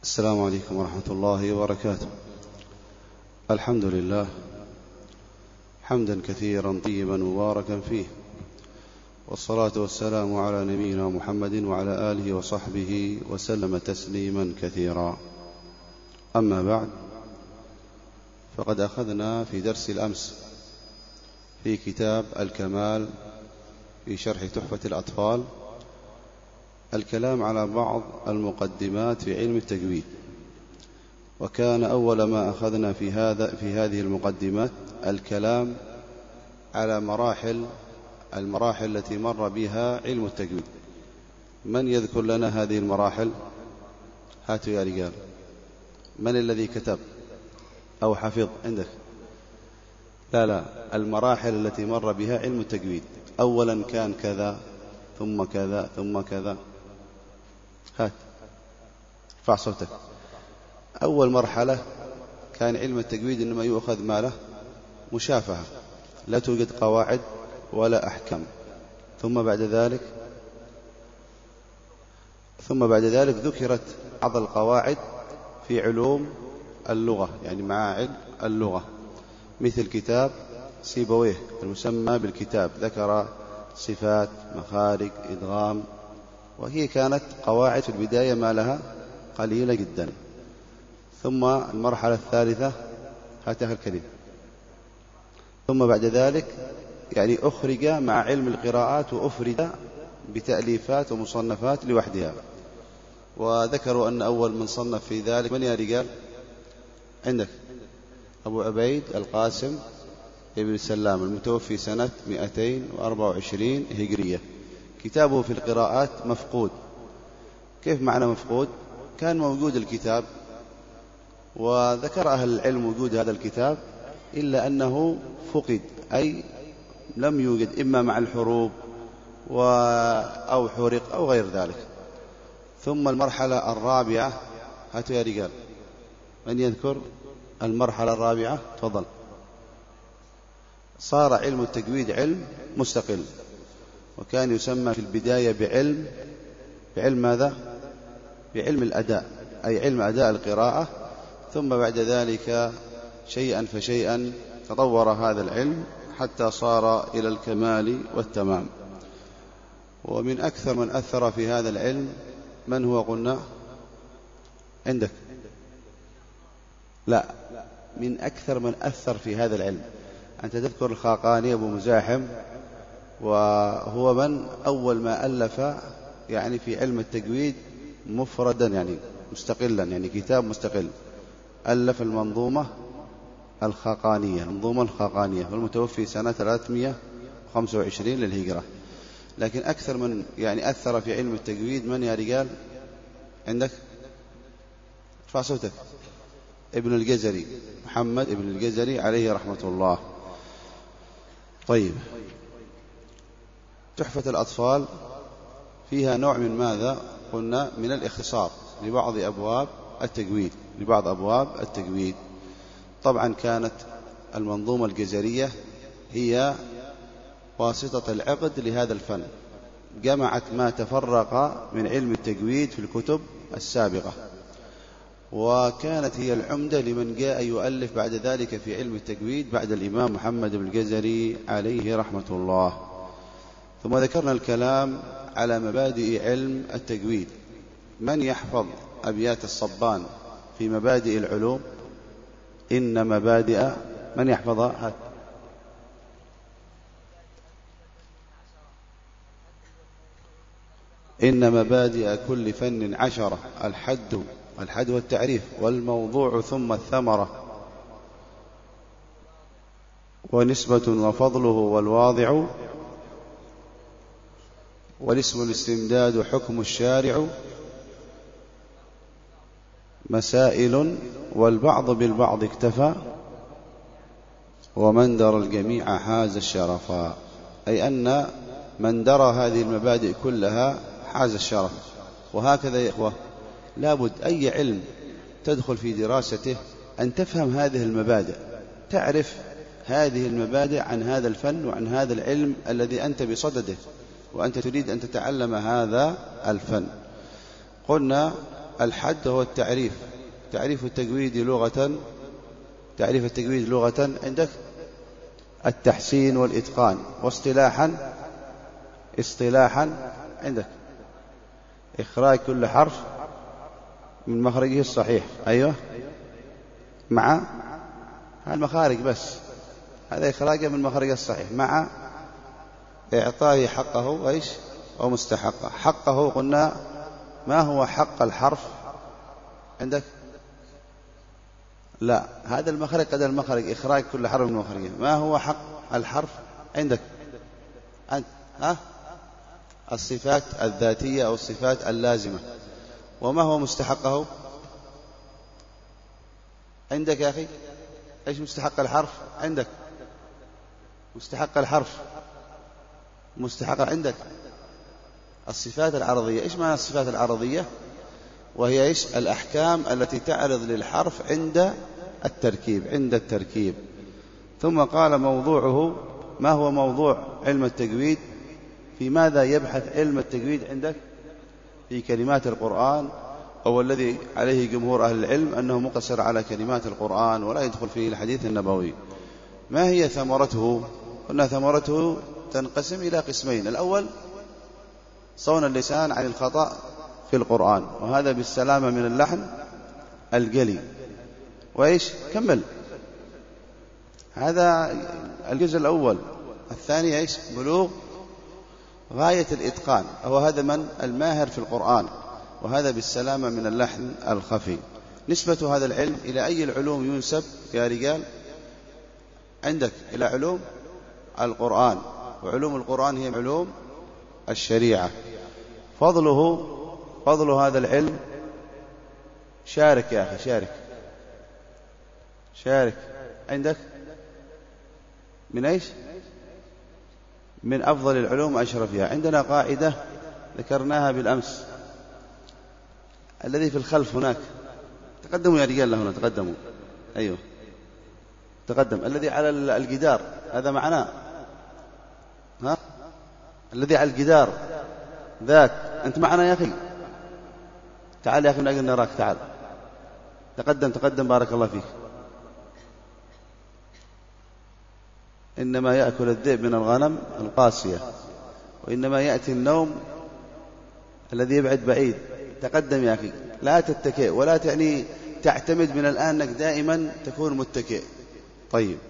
السلام عليكم ورحمة الله وبركاته. الحمد لله حمدا كثيرا طيبا مباركا فيه، والصلاة والسلام على نبينا محمد وعلى آله وصحبه وسلم تسليما كثيرا. أما بعد، فقد أخذنا في درس الأمس في كتاب الكمال في شرح تحفة الأطفال الكلام على بعض المقدمات في علم التجويد، وكان أول ما أخذنا في هذه المقدمات الكلام على المراحل التي مر بها علم التجويد. من يذكر لنا هذه المراحل؟ هاتوا يا رجال، من الذي كتب أو حفظ عندك؟ لا، المراحل التي مر بها علم التجويد. أولا كان كذا ثم كذا ثم كذا. هات ارفع صوتك. أول مرحلة كان علم التجويد إنما يؤخذ ماله مشافهة، لا توجد قواعد ولا أحكام. ثم بعد ذلك ذكرت بعض القواعد في علوم اللغة، يعني مع علم اللغة، مثل كتاب سيبويه المسمى بالكتاب، ذكر صفات، مخارج، إدغام، وهي كانت قواعد في البداية ما لها قليلة جدا. ثم المرحلة الثالثة، هاتها الكريم، ثم بعد ذلك يعني أخرج مع علم القراءات وأفرد بتأليفات ومصنفات لوحدها. وذكروا أن أول من صنف في ذلك من يا رجال؟ عندك أبو عبيد القاسم ابن سلام المتوفي سنة 224 هجرية. كتابه في القراءات مفقود. كيف معنى مفقود؟ كان موجود الكتاب، وذكر أهل العلم وجود هذا الكتاب، إلا أنه فقد، أي لم يوجد، إما مع الحروب أو حرق أو غير ذلك. ثم المرحلة الرابعة، هاتوا يا رجال، من يذكر المرحلة الرابعة؟ تفضل. صار علم التجويد علم مستقل، وكان يسمى في البداية بعلم ماذا؟ بعلم الأداء، أي علم أداء القراءة. ثم بعد ذلك شيئا فشيئا تطور هذا العلم حتى صار إلى الكمال والتمام. ومن أكثر من أثر في هذا العلم من هو قلنا؟ عندك؟ لا، من أكثر من أثر في هذا العلم أنت تذكر الخاقاني أبو مزاحم، وهو من أول ما ألف يعني في علم التجويد مفردا، يعني مستقلا، يعني كتاب مستقل، ألف المنظومة الخاقانية، والمتوفي سنة 325 للهجرة. لكن أكثر من يعني أثر في علم التجويد من يا رجال؟ عندك؟ ارفع صوتك. ابن الجزري، محمد ابن الجزري عليه رحمة الله. طيب، تحفة الأطفال فيها نوع من ماذا؟ قلنا من الاختصار لبعض أبواب التجويد. طبعا كانت المنظومة الجزرية هي واسطة العقد لهذا الفن، جمعت ما تفرق من علم التجويد في الكتب السابقة، وكانت هي العمدة لمن جاء يؤلف بعد ذلك في علم التجويد بعد الإمام محمد بن الجزري عليه رحمة الله. ثم ذكرنا الكلام على مبادئ علم التجويد. من يحفظ أبيات الصبان في مبادئ العلوم؟ إن مبادئ، من يحفظها؟ إن مبادئ كل فن 10، الحد والتعريف، والموضوع ثم الثمرة، ونسبة وفضله والواضع، والاسم الاستمداد حكم الشارع، مسائل والبعض بالبعض اكتفى، ومن درى الجميع حاز الشرفا. أي أن من درى هذه المبادئ كلها حاز الشرف. وهكذا يا إخوة، لابد أي علم تدخل في دراسته أن تفهم هذه المبادئ، تعرف هذه المبادئ عن هذا الفن وعن هذا العلم الذي أنت بصدده، وأنت تريد أن تتعلم هذا الفن. قلنا الحد هو التعريف. تعريف التجويد لغة، تعريف التجويد لغة عندك التحسين والإتقان، واصطلاحا، اصطلاحا عندك إخراج كل حرف من مخرجه الصحيح. أيوة، مع المخارج بس، هذا إخراجه من مخرجه الصحيح، مع إعطائه حقه إيش أو مستحقه. حقه قلنا ما هو حق الحرف عندك؟ لا، هذا المخرج قد المخرج، إخراج كل حرف من مخرجه. ما هو حق الحرف عندك أنت؟ الصفات الذاتية أو الصفات اللازمة. وما هو مستحقه عندك يا أخي؟ إيش مستحق الحرف عندك؟ مستحق الحرف، مستحق عندك الصفات العرضية. إيش معنى الصفات العرضية؟ وهي إيش؟ الأحكام التي تعرض للحرف عند التركيب، عند التركيب. ثم قال موضوعه. ما هو موضوع علم التجويد؟ في ماذا يبحث علم التجويد عندك؟ في كلمات القرآن، أو الذي عليه جمهور أهل العلم أنه مقتصر على كلمات القرآن ولا يدخل فيه الحديث النبوي. ما هي ثمرته؟ قلنا ثمرته تنقسم إلى قسمين. الأول صون اللسان عن الخطأ في القرآن، وهذا بالسلامة من اللحن الجلي. وإيش؟ كمل. هذا الجزء الأول. الثاني إيش؟ بلوغ غاية الإتقان، أو هذا من الماهر في القرآن، وهذا بالسلامة من اللحن الخفي. نسبة هذا العلم إلى أي العلوم ينسب يا رجال عندك؟ إلى علوم القرآن، وعلوم القرآن هي علوم الشريعة. فضل هذا العلم، شارك يا أخي، شارك عندك من إيش؟ من أفضل العلوم وأشرفها. عندنا قاعدة ذكرناها بالأمس، الذي في الخلف هناك، تقدموا يا رجال هنا، تقدموا. أيوه تقدم. الذي على الجدار هذا معناه، الذي على الجدار ذاك، أنت معنا يا أخي؟ تعال يا أخي من أجل نراك، تعال تقدم بارك الله فيك. إنما يأكل الذئب من الغنم القاسية، وإنما يأتي النوم الذي يبعد بعيد. تقدم يا أخي، لا تتكئ ولا تعني تعتمد من الآن أنك دائما تكون متكئ. طيب،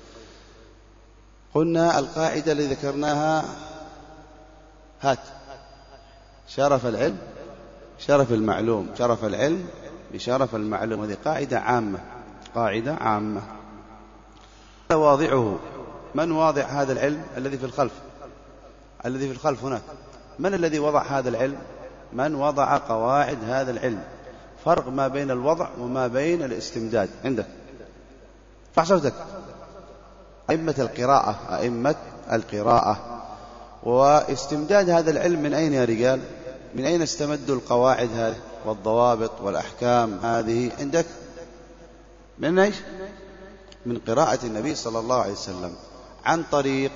قلنا القاعدة اللي ذكرناها، هات. شرف العلم شرف المعلوم، شرف العلم بشرف المعلوم. هذه قاعدة عامة، قاعدة عامة. واضعه، من واضع هذا العلم؟ الذي في الخلف، الذي في الخلف هناك. من الذي وضع هذا العلم؟ من وضع قواعد هذا العلم؟ فرق ما بين الوضع وما بين الاستمداد عندك. فحصوتك أئمة القراءة، أئمة القراءة. واستمداد هذا العلم من أين يا رجال؟ من أين استمدوا القواعد هذه والضوابط والأحكام هذه عندك؟ من إيش؟ من قراءة النبي صلى الله عليه وسلم، عن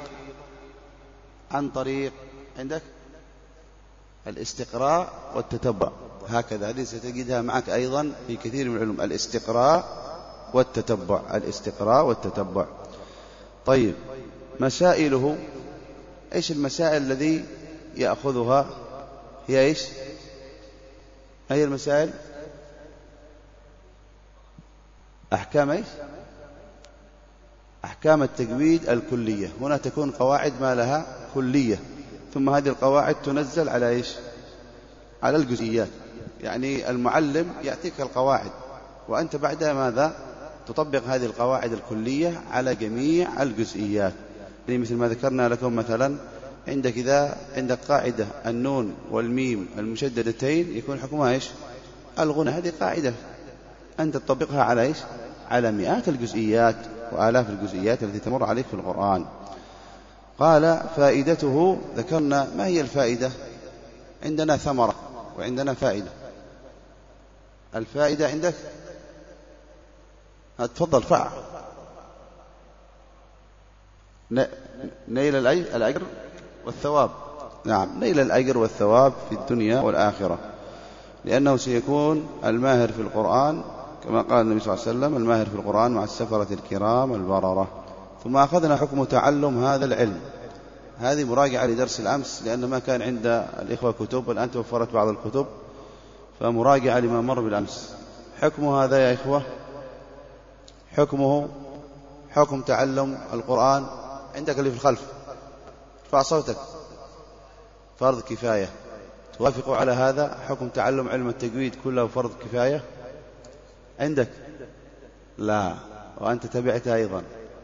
طريق عندك الاستقراء والتتبع. هكذا هذه ستجدها معك أيضا في كثير من العلوم، الاستقراء والتتبع، الاستقراء والتتبع. طيب، مسائله، إيش المسائل الذي يأخذها؟ هي إيش؟ هي المسائل أحكام إيش؟ أحكام التجويد الكلية. هنا تكون قواعد ما لها كلية، ثم هذه القواعد تنزل على إيش؟ على الجزئيات. يعني المعلم يأتيك القواعد، وأنت بعد ماذا؟ تطبق هذه القواعد الكلية على جميع الجزئيات. يعني مثل ما ذكرنا لكم، مثلا عندك إذا عندك قاعدة النون والميم المشددتين يكون حكمها إيش؟ الغنى. هذه قاعدة أنت تطبقها على إيش؟ على مئات الجزئيات وآلاف الجزئيات التي تمر عليك في القرآن. قال فائدته، ذكرنا ما هي الفائدة؟ عندنا ثمرة وعندنا فائدة. الفائدة عندك، تفضل فع، نيل الأجر والثواب. نعم، نيل الأجر والثواب في الدنيا والآخرة. لأنه سيكون الماهر في القرآن كما قال النبي صلى الله عليه وسلم: الماهر في القرآن مع السفرة الكرام البررة. ثم أخذنا حكم تعلم هذا العلم. هذه مراجعة لدرس الأمس، لأن ما كان عند الإخوة كتب، الآن توفرت بعض الكتب، فمراجعة لما مر بالأمس. حكم هذا يا إخوة، حكمه حكم تعلم القرآن. عندك اللي في الخلف، ارفع صوتك. فرض كفاية. توافقوا على هذا؟ حكم تعلم علم التجويد كله فرض كفاية عندك؟ لا، وأنت تبعتها أيضا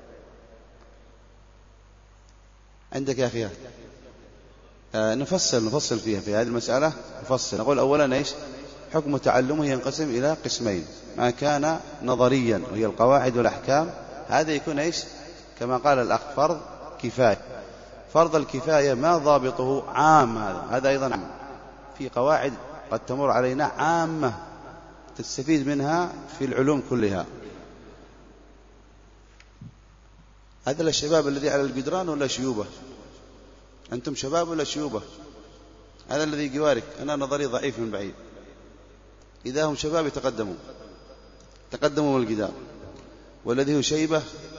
عندك يا أخي. نفصل فيها في هذه المسألة. نفصل، نقول أولا إيش حكم تعلمه؟ ينقسم إلى قسمين: ما كان نظريا وهي القواعد والأحكام، هذا يكون إيش كما قال الأخ فرض كفاية. فرض الكفاية ما ضابطه؟ عام. هذا أيضا عام. في قواعد قد تمر علينا عامة تستفيد منها في العلوم كلها. هذا الشباب الذي على الجدران ولا شيوبة؟ أنتم شباب ولا شيوبة؟ هذا الذي جوارك. أنا نظري ضعيف من بعيد. إذا هم شباب تقدموا من الجدار، والذي هو شيبة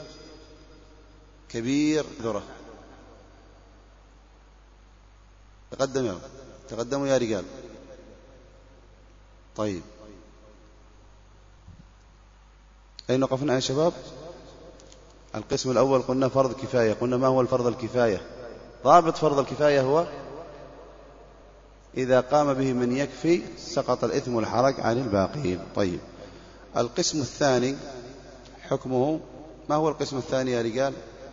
كبير ذرة. تقدموا يا رجال. طيب، أين وقفنا يا شباب؟ القسم الأول قلنا فرض كفاية. قلنا ما هو الفرض الكفاية؟ ضابط فرض الكفاية هو إذا قام به من يكفي سقط الإثم والحرج عن الباقين. طيب، القسم الثاني حكمه ما هو؟ القسم الثاني يا رجال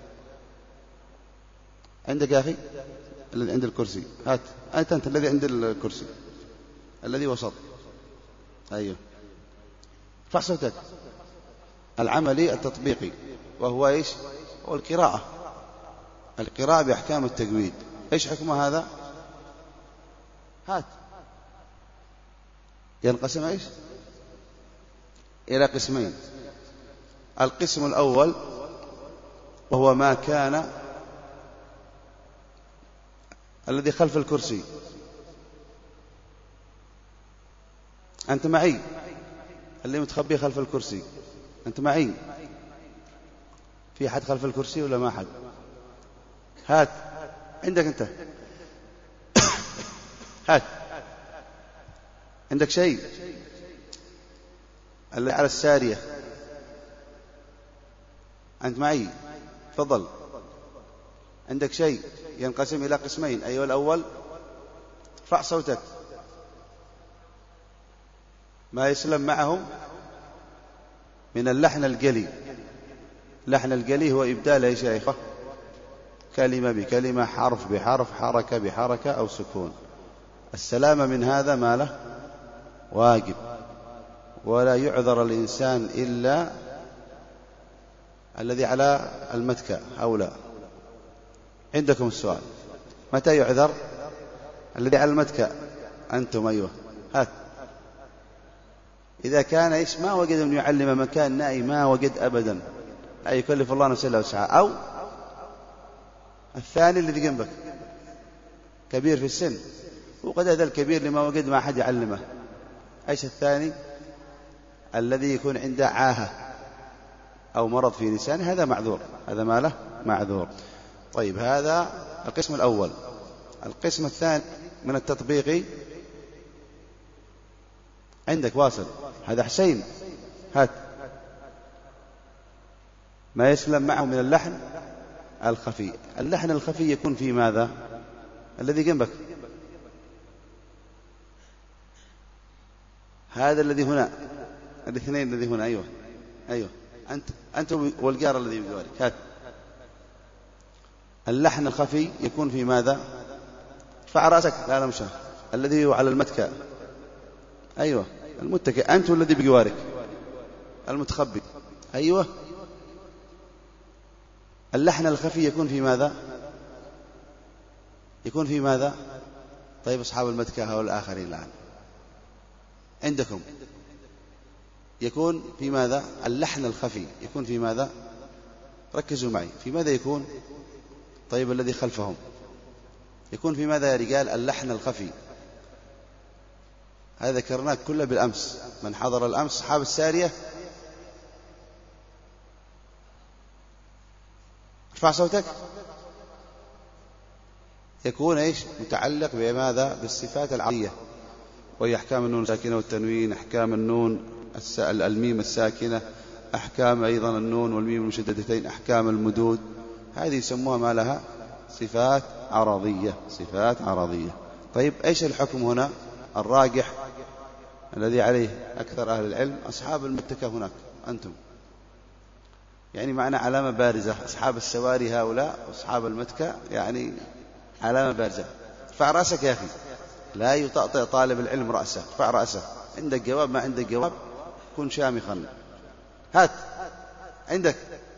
عندك يا أخي الذي عند الكرسي. هات أنت الذي عند الكرسي الذي وسط. أيوه، ارفع صوتك. العملي التطبيقي، وهو إيش؟ هو القراءة بأحكام التجويد. إيش حكم هذا؟ هات. ينقسم إيش إلى قسمين. القسم الأول وهو ما كان الذي خلف الكرسي. أنت معي؟ اللي متخبي خلف الكرسي أنت معي؟ في أحد خلف الكرسي ولا ما أحد؟ هات عندك أنت. هات عندك شيء. اللي على السارية أنت معي؟ تفضل. عندك شيء؟ ينقسم إلى قسمين. أيها الأول، ارفع صوتك. ما يسلم معهم من اللحن الجلي. اللحن الجلي هو إبدال يا شيخة كلمة بكلمة، حرف بحرف، حركة بحركة أو سكون. السلامة من هذا ما له واجب، ولا يعذر الإنسان إلا الذي على المتكأ أو لا. عندكم السؤال: متى يعذر؟ الذي على المتكأ. أنتم أيوه. هات. إذا كان إيش ما وجد من يعلم مكان نائي، ما وجد أبدا، لا يكلف الله نفسا إلا وسعها. أو الثاني الذي جنبك كبير في السن، وقد هذا الكبير لما وجد ما أحد يعلمه. إيش الثاني؟ الذي يكون عنده عاهة أو مرض في لسانه، هذا معذور، هذا ما له معذور. طيب، هذا القسم الأول. القسم الثاني من التطبيق عندك واصل. هذا حسين. هات. ما يسلم معه من اللحن الخفي. اللحن الخفي يكون في ماذا؟ الذي جنبك هذا الذي هنا، الاثنين الذي هنا. أيوه أنت والجار الذي بجوارك. هات. اللحن الخفي يكون في ماذا؟ ارفع رأسك. لا مش الذي هو على المتكأ. أيوه، المتكئ. أنت والذي بجوارك المتخبي. أيوه، اللحن الخفي يكون في ماذا؟ يكون في ماذا؟ طيب، أصحاب المتكأ والآخرين الآن عندكم يكون في ماذا؟ اللحن الخفي يكون في ماذا؟ ركزوا معي. في ماذا يكون؟ طيب، الذي خلفهم يكون في ماذا يا رجال؟ اللحن الخفي. هذا ذكرناك كله بالأمس. من حضر الأمس أصحاب السارية ارفع صوتك. يكون إيش؟ متعلق بماذا؟ بالصفات العرضية، وهي أحكام النون الساكنة والتنوين، أحكام النون الميم الساكنة، أحكام أيضا النون والميم المشددتين، أحكام المدود. هذه يسموها ما لها؟ صفات عرضية. صفات عرضية. طيب إيش الحكم هنا؟ الراجح الذي عليه أكثر أهل العلم أصحاب المتكة هناك أنتم، يعني معنا علامة بارزة. أصحاب السواري هؤلاء أصحاب المتكة يعني علامة بارزة. ارفع رأسك يا أخي، لا يطأطئ طالب العلم رأسه. ارفع رأسه. عندك جواب؟ ما عندك جواب كن شامخا. هات عندك.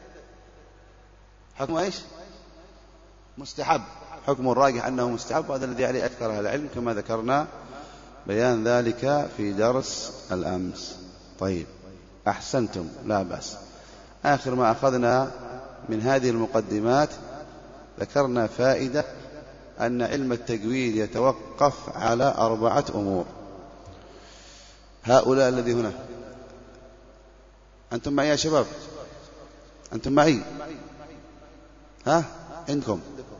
حكم إيش؟ مستحب. حكم الراجح أنه مستحب، وهذا الذي عليه أكثر أهل العلم كما ذكرنا بيان ذلك في درس الأمس. طيب أحسنتم، لا بأس. آخر ما أخذنا من هذه المقدمات ذكرنا فائدة أن علم التجويد يتوقف على 4 أمور. هؤلاء الذي هنا، أنتم معي يا شباب؟ أنتم معي؟ ها عندكم؟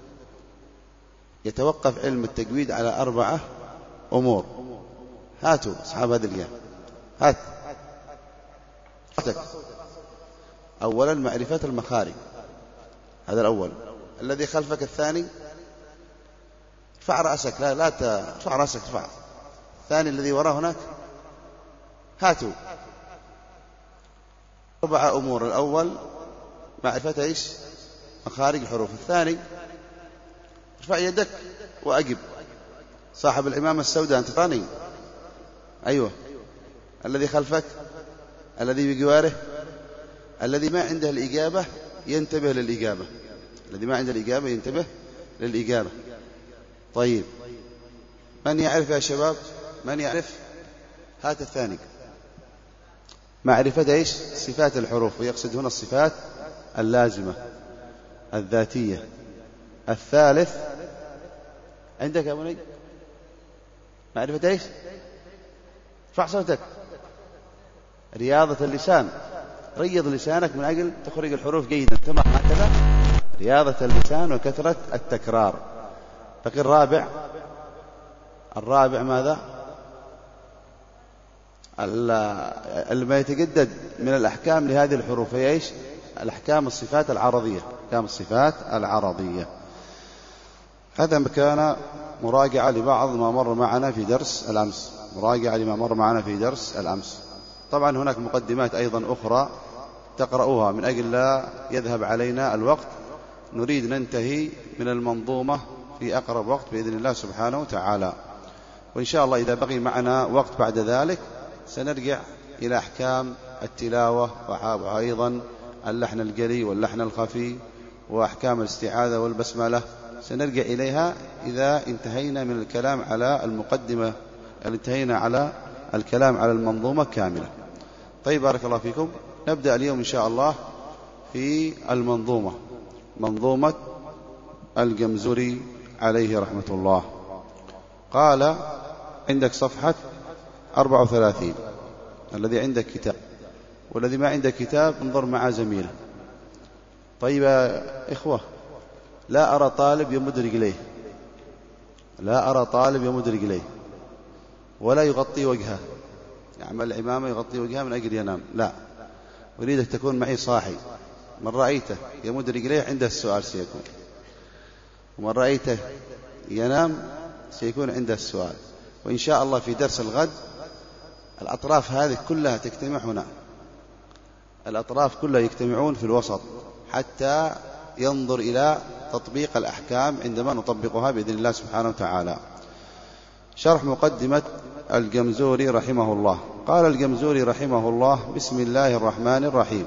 يتوقف علم التجويد على 4 أمور. هاتوا أصحاب هذه الأيام، هات. أولا معرفة المخارج، هذا الأول. الذي خلفك الثاني، ارفع رأسك. لا ارفع رأسك، ارفع. الثاني الذي وراء هناك، هاتوا. 4 أمور. الأول معرفة إيش؟ مخارج الحروف. الثاني ارفع يدك وأجب. صاحب العمامة السوداء أنت ثاني؟ أيوة. الذي خلفك، الذي بجواره، الذي ما عنده الإجابة ينتبه للإجابة. الذي ما عنده الإجابة ينتبه للإجابة. طيب من يعرف يا شباب؟ من يعرف؟ هات الثاني. معرفة إيش؟ صفات الحروف، ويقصد هنا الصفات اللازمة الذاتية. الثالث عندك يا بني؟ معرفة إيش؟ ارفع صوتك. رياضة اللسان. ريض لسانك من أجل تخرج الحروف جيدا، تمام هكذا. رياضة اللسان وكثرة التكرار. بقي الرابع. الرابع ماذا؟ ما يتجدد من الأحكام لهذه الحروف هي إيش؟ الأحكام الصفات العرضية. أحكام الصفات العرضية. هذا كان مراجعة لبعض ما مر معنا في درس الأمس. مراجعة لما مر معنا في درس الأمس. طبعا هناك مقدمات أيضا أخرى تقرؤوها من أجل لا يذهب علينا الوقت. نريد ننتهي من المنظومة في أقرب وقت بإذن الله سبحانه وتعالى. وإن شاء الله إذا بقي معنا وقت بعد ذلك سنرجع إلى أحكام التلاوة وأيضا اللحن الجلي واللحن الخفي وأحكام الاستعاذة والبسملة. سنرجع إليها إذا انتهينا من الكلام على المقدمة، انتهينا على الكلام على المنظومة كاملة. طيب بارك الله فيكم. نبدأ اليوم إن شاء الله في المنظومة، منظومة الجمزوري عليه رحمة الله. قال عندك صفحة 34. الذي عندك كتاب، والذي ما عندك كتاب انظر مع زميله. طيب يا إخوة، لا أرى طالب يمد رجليه، لا أرى طالب يمد رجليه ولا يغطي وجهه، يعمل العمامة يغطي وجهه من أجل ينام. لا، أريدك تكون معي صاحي. من رأيته يمد رجليه عنده السؤال سيكون، ومن رأيته ينام سيكون عنده السؤال. وإن شاء الله في درس الغد الأطراف هذه كلها تجتمع هنا، الأطراف كلها يجتمعون في الوسط حتى ينظر إلى تطبيق الأحكام عندما نطبقها بإذن الله سبحانه وتعالى. شرح مقدمة الجمزوري رحمه الله. قال الجمزوري رحمه الله: بسم الله الرحمن الرحيم.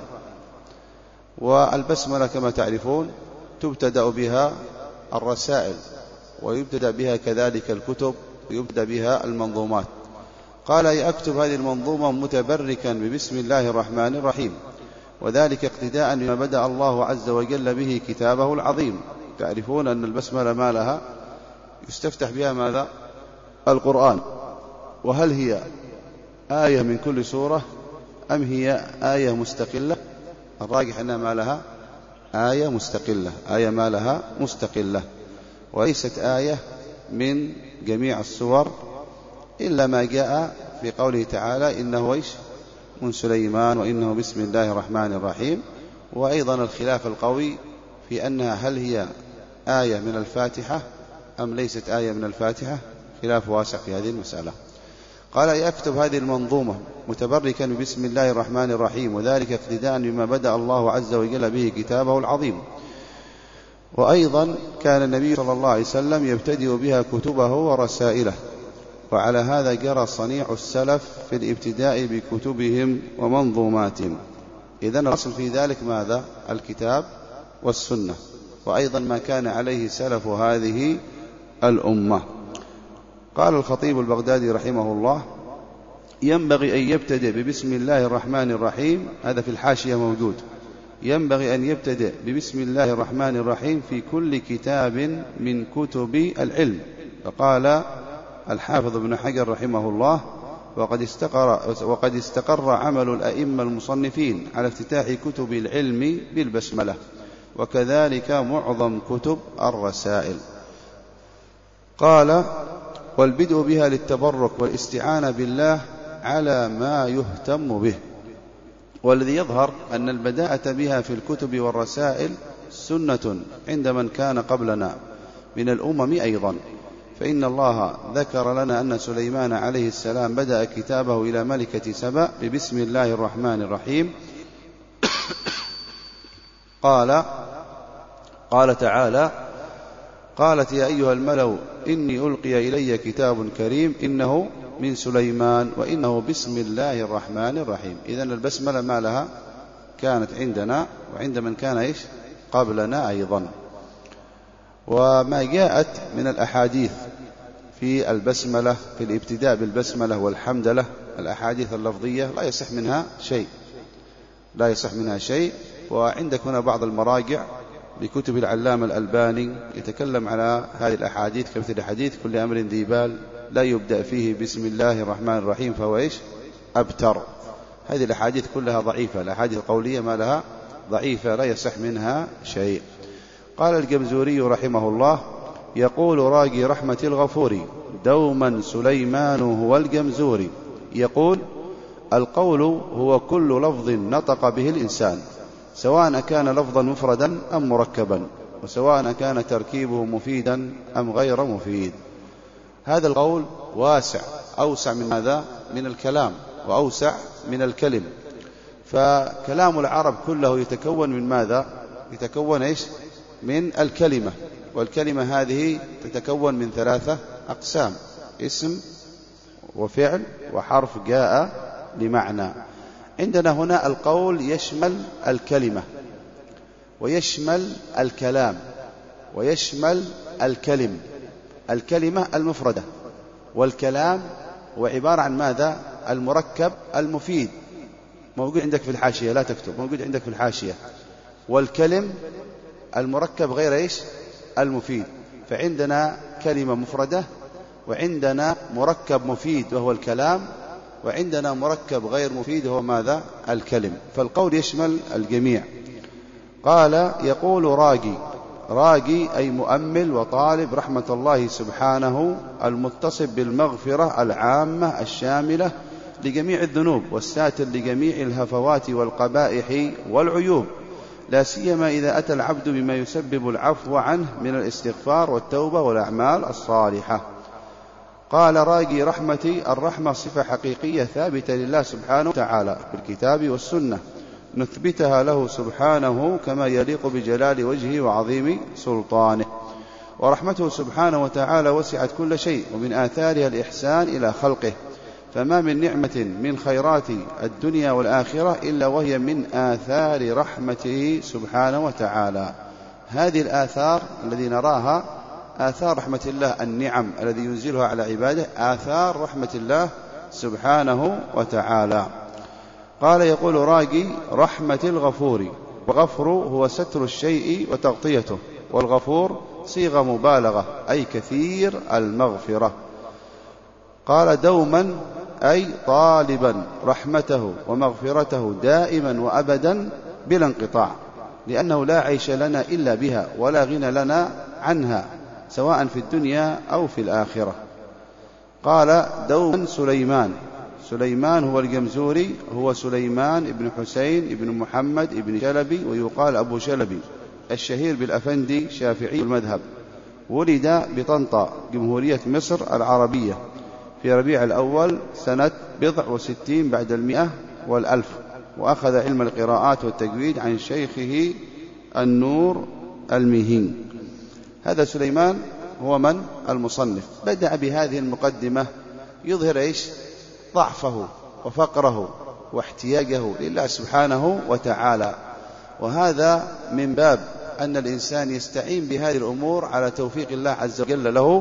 والبسملة كما تعرفون تبتدأ بها الرسائل، ويبتدأ بها كذلك الكتب، ويبتدأ بها المنظومات. قال: أكتب هذه المنظومة متبركا ببسم الله الرحمن الرحيم، وذلك اقتداء بما بدأ الله عز وجل به كتابه العظيم. تعرفون أن البسملة ما لها؟ يستفتح بها ماذا؟ القرآن، وهل هي آية من كل سورة أم هي آية مستقلة؟ الراجح أنها ما لها آية مستقلة، آية ما لها مستقلة، وليست آية من جميع السور إلا ما جاء في قوله تعالى إنه إيش من سليمان وإنه بسم الله الرحمن الرحيم. وأيضا الخلاف القوي في أنها هل هي آية من الفاتحة أم ليست آية من الفاتحة، خلاف واسع في هذه المسألة. قال يكتب هذه المنظومة متبركا بسم الله الرحمن الرحيم، وذلك اقتداء بما بدأ الله عز وجل به كتابه العظيم. وأيضا كان النبي صلى الله عليه وسلم يبتدئ بها كتبه ورسائله، وعلى هذا جرى صنيع السلف في الابتداء بكتبهم ومنظوماتهم. إذن الأصل في ذلك ماذا؟ الكتاب والسنة، وأيضا ما كان عليه سلف هذه الأمة. قال الخطيب البغدادي رحمه الله ينبغي أن يبتدئ ببسم الله الرحمن الرحيم، هذا في الحاشية موجود، ينبغي أن يبتدئ ببسم الله الرحمن الرحيم في كل كتاب من كتب العلم. فقال الحافظ ابن حجر رحمه الله وقد استقر عمل الأئمة المصنفين على افتتاح كتب العلم بالبسملة، وكذلك معظم كتب الرسائل. قال والبدء بها للتبرك والاستعانة بالله على ما يهتم به. والذي يظهر أن البداءة بها في الكتب والرسائل سنة عند من كان قبلنا من الأمم أيضا، فإن الله ذكر لنا أن سليمان عليه السلام بدأ كتابه إلى ملكة سبأ ببسم الله الرحمن الرحيم. قال تعالى قالت يا أيها الملأ إني ألقي إلي كتاب كريم إنه من سليمان وإنه بسم الله الرحمن الرحيم. إذن البسملة ما لها كانت عندنا وعند من كان إيش قبلنا أيضا. وما جاءت من الأحاديث في البسملة في الابتداء بالبسملة والحمدلة، الأحاديث اللفظية لا يصح منها شيء. وعندك هنا بعض المراجع بكتب العلامة الألباني يتكلم على هذه الأحاديث كمثل حديث كل أمر ذي بال لا يبدأ فيه بسم الله الرحمن الرحيم فهو إيش أبتر. هذه الأحاديث كلها ضعيفة، الأحاديث القولية ما لها ضعيفة لا يصح منها شيء. قال الجمزوري رحمه الله يقول راجي رحمة الغفور دوما سليمان هو الجمزوري، يقول القول هو كل لفظ نطق به الإنسان سواء كان لفظا مفردا أم مركبا، وسواء كان تركيبه مفيدا أم غير مفيد. هذا القول واسع، أوسع من هذا من الكلام وأوسع من الكلم. فكلام العرب كله يتكون من ماذا؟ يتكون إيش؟ من الكلمة، والكلمة هذه تتكون من 3 أقسام: اسم وفعل وحرف جاء لمعنى. عندنا هنا القول يشمل الكلمة ويشمل الكلام ويشمل الكلم. الكلمة المفردة، والكلام هو عبارة عن ماذا؟ المركب المفيد، موجود عندك في الحاشية، لا تكتب، موجود عندك في الحاشية. والكلم المركب غير إيش؟ المفيد. فعندنا كلمة مفردة، وعندنا مركب مفيد وهو الكلام، وعندنا مركب غير مفيد وهو ماذا؟ الكلم. فالقول يشمل الجميع. قال يقول راجي أي مؤمل وطالب رحمة الله سبحانه المتصف بالمغفرة العامة الشاملة لجميع الذنوب والساتر لجميع الهفوات والقبائح والعيوب، لا سيما إذا أتى العبد بما يسبب العفو عنه من الاستغفار والتوبة والأعمال الصالحة. قال راجي رحمتي، الرحمة صفة حقيقية ثابتة لله سبحانه وتعالى بالكتاب والسنة، نثبتها له سبحانه كما يليق بجلال وجهه وعظيم سلطانه. ورحمته سبحانه وتعالى وسعت كل شيء، ومن آثارها الإحسان إلى خلقه، فما من نعمة من خيرات الدنيا والآخرة إلا وهي من آثار رحمته سبحانه وتعالى. هذه الآثار الذي نراها آثار رحمة الله، النعم الذي ينزلها على عباده آثار رحمة الله سبحانه وتعالى. قال يقول راجي رحمة الغفور، وغفر هو ستر الشيء وتغطيته، والغفور صيغة مبالغة أي كثير المغفرة. قال دوما أي طالبا رحمته ومغفرته دائما وأبدا بلا انقطاع، لأنه لا عيش لنا إلا بها ولا غنى لنا عنها سواء في الدنيا أو في الآخرة. قال دوما سليمان هو الجمزوري، هو سليمان بن حسين بن محمد بن شلبي، ويقال أبو شلبي، الشهير بالأفندي، شافعي المذهب. ولد بطنطا جمهورية مصر العربية في ربيع الأول سنة 60 بعد 100 والألف، وأخذ علم القراءات والتجويد عن شيخه النور المهين. هذا سليمان هو من المصنف بدأ بهذه المقدمة يظهر ضعفه وفقره واحتياجه لله سبحانه وتعالى، وهذا من باب أن الإنسان يستعين بهذه الأمور على توفيق الله عز وجل له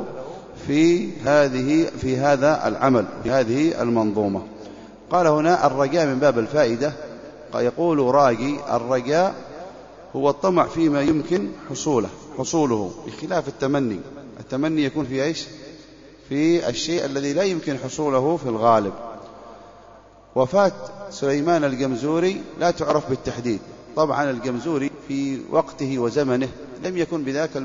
في هذا العمل، في هذه المنظومة. قال هنا الرجاء من باب الفائدة. يقول راجي: الرجاء هو الطمع فيما يمكن حصوله بخلاف التمني. التمني يكون في في الشيء الذي لا يمكن حصوله في الغالب. وفاة سليمان الجمزوري لا تعرف بالتحديد. طبعا الجمزوري في وقته وزمنه لم يكن بذاك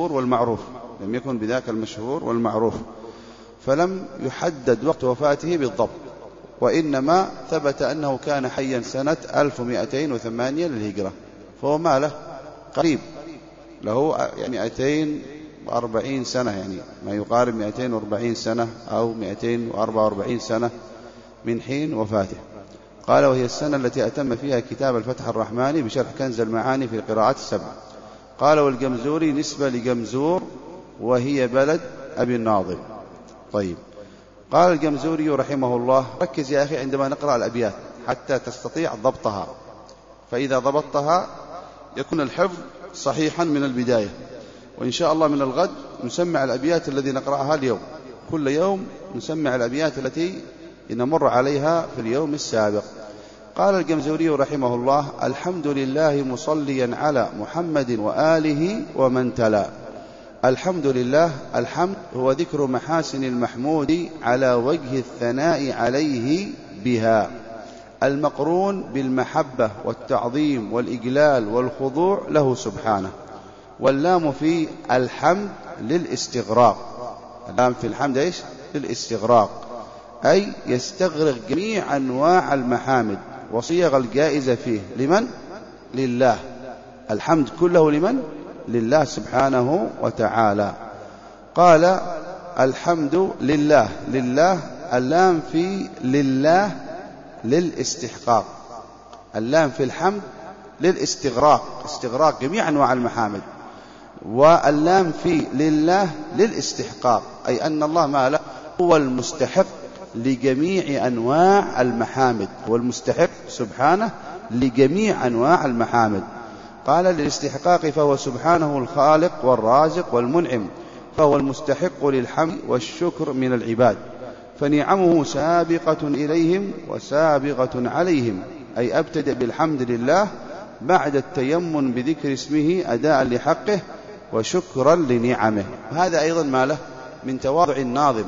المشهور والمعروف، فلم يحدد وقت وفاته بالضبط، وإنما ثبت أنه كان حيا سنة 1208 للهجرة، فهو ما له قريب، له 240 سنة، يعني ما يقارب 240 سنة أو 244 سنة من حين وفاته. قال: وهي السنة التي أتم فيها كتاب الفتح الرحماني بشرح كنز المعاني في القراءات السبع. قال: والجمزوري نسبة لجمزور وهي بلد أبي الناظر. طيب، قال الجمزوري رحمه الله: ركز يا أخي عندما نقرأ الأبيات حتى تستطيع ضبطها، فإذا ضبطتها يكون الحفظ صحيحا من البداية. وإن شاء الله من الغد نسمع الأبيات التي نقرأها اليوم، كل يوم نسمع الأبيات التي نمر عليها في اليوم السابق. قال الجمزوري رحمه الله: الحمد لله مصليا على محمد وآله ومن تلا. الحمد لله، الحمد هو ذكر محاسن المحمود على وجه الثناء عليه بها، المقرون بالمحبة والتعظيم والإجلال والخضوع له سبحانه. واللام في الحمد للاستغراق، اللام في الحمد للاستغراق، أي يستغرق جميع أنواع المحامد وصيغ الجائزة فيه. لمن؟ لله. الحمد كله لمن؟ لله سبحانه وتعالى. قال: الحمد لله. اللام في لله للاستحقاق، اللام في الحمد للاستغراق، استغراق جميع أنواع المحامد، واللام في لله للاستحقاق، أي أن الله ما هو المستحق لجميع أنواع المحامد، هو المستحق سبحانه لجميع أنواع المحامد. قال: للاستحقاق فهو سبحانه الخالق والرازق والمنعم، فهو المستحق للحمد والشكر من العباد، فنعمه سابقة إليهم وسابقة عليهم، أي أبتدأ بالحمد لله بعد التيمن بذكر اسمه أداء لحقه وشكرا لنعمه. هذا أيضا ما له من تواضع الناظم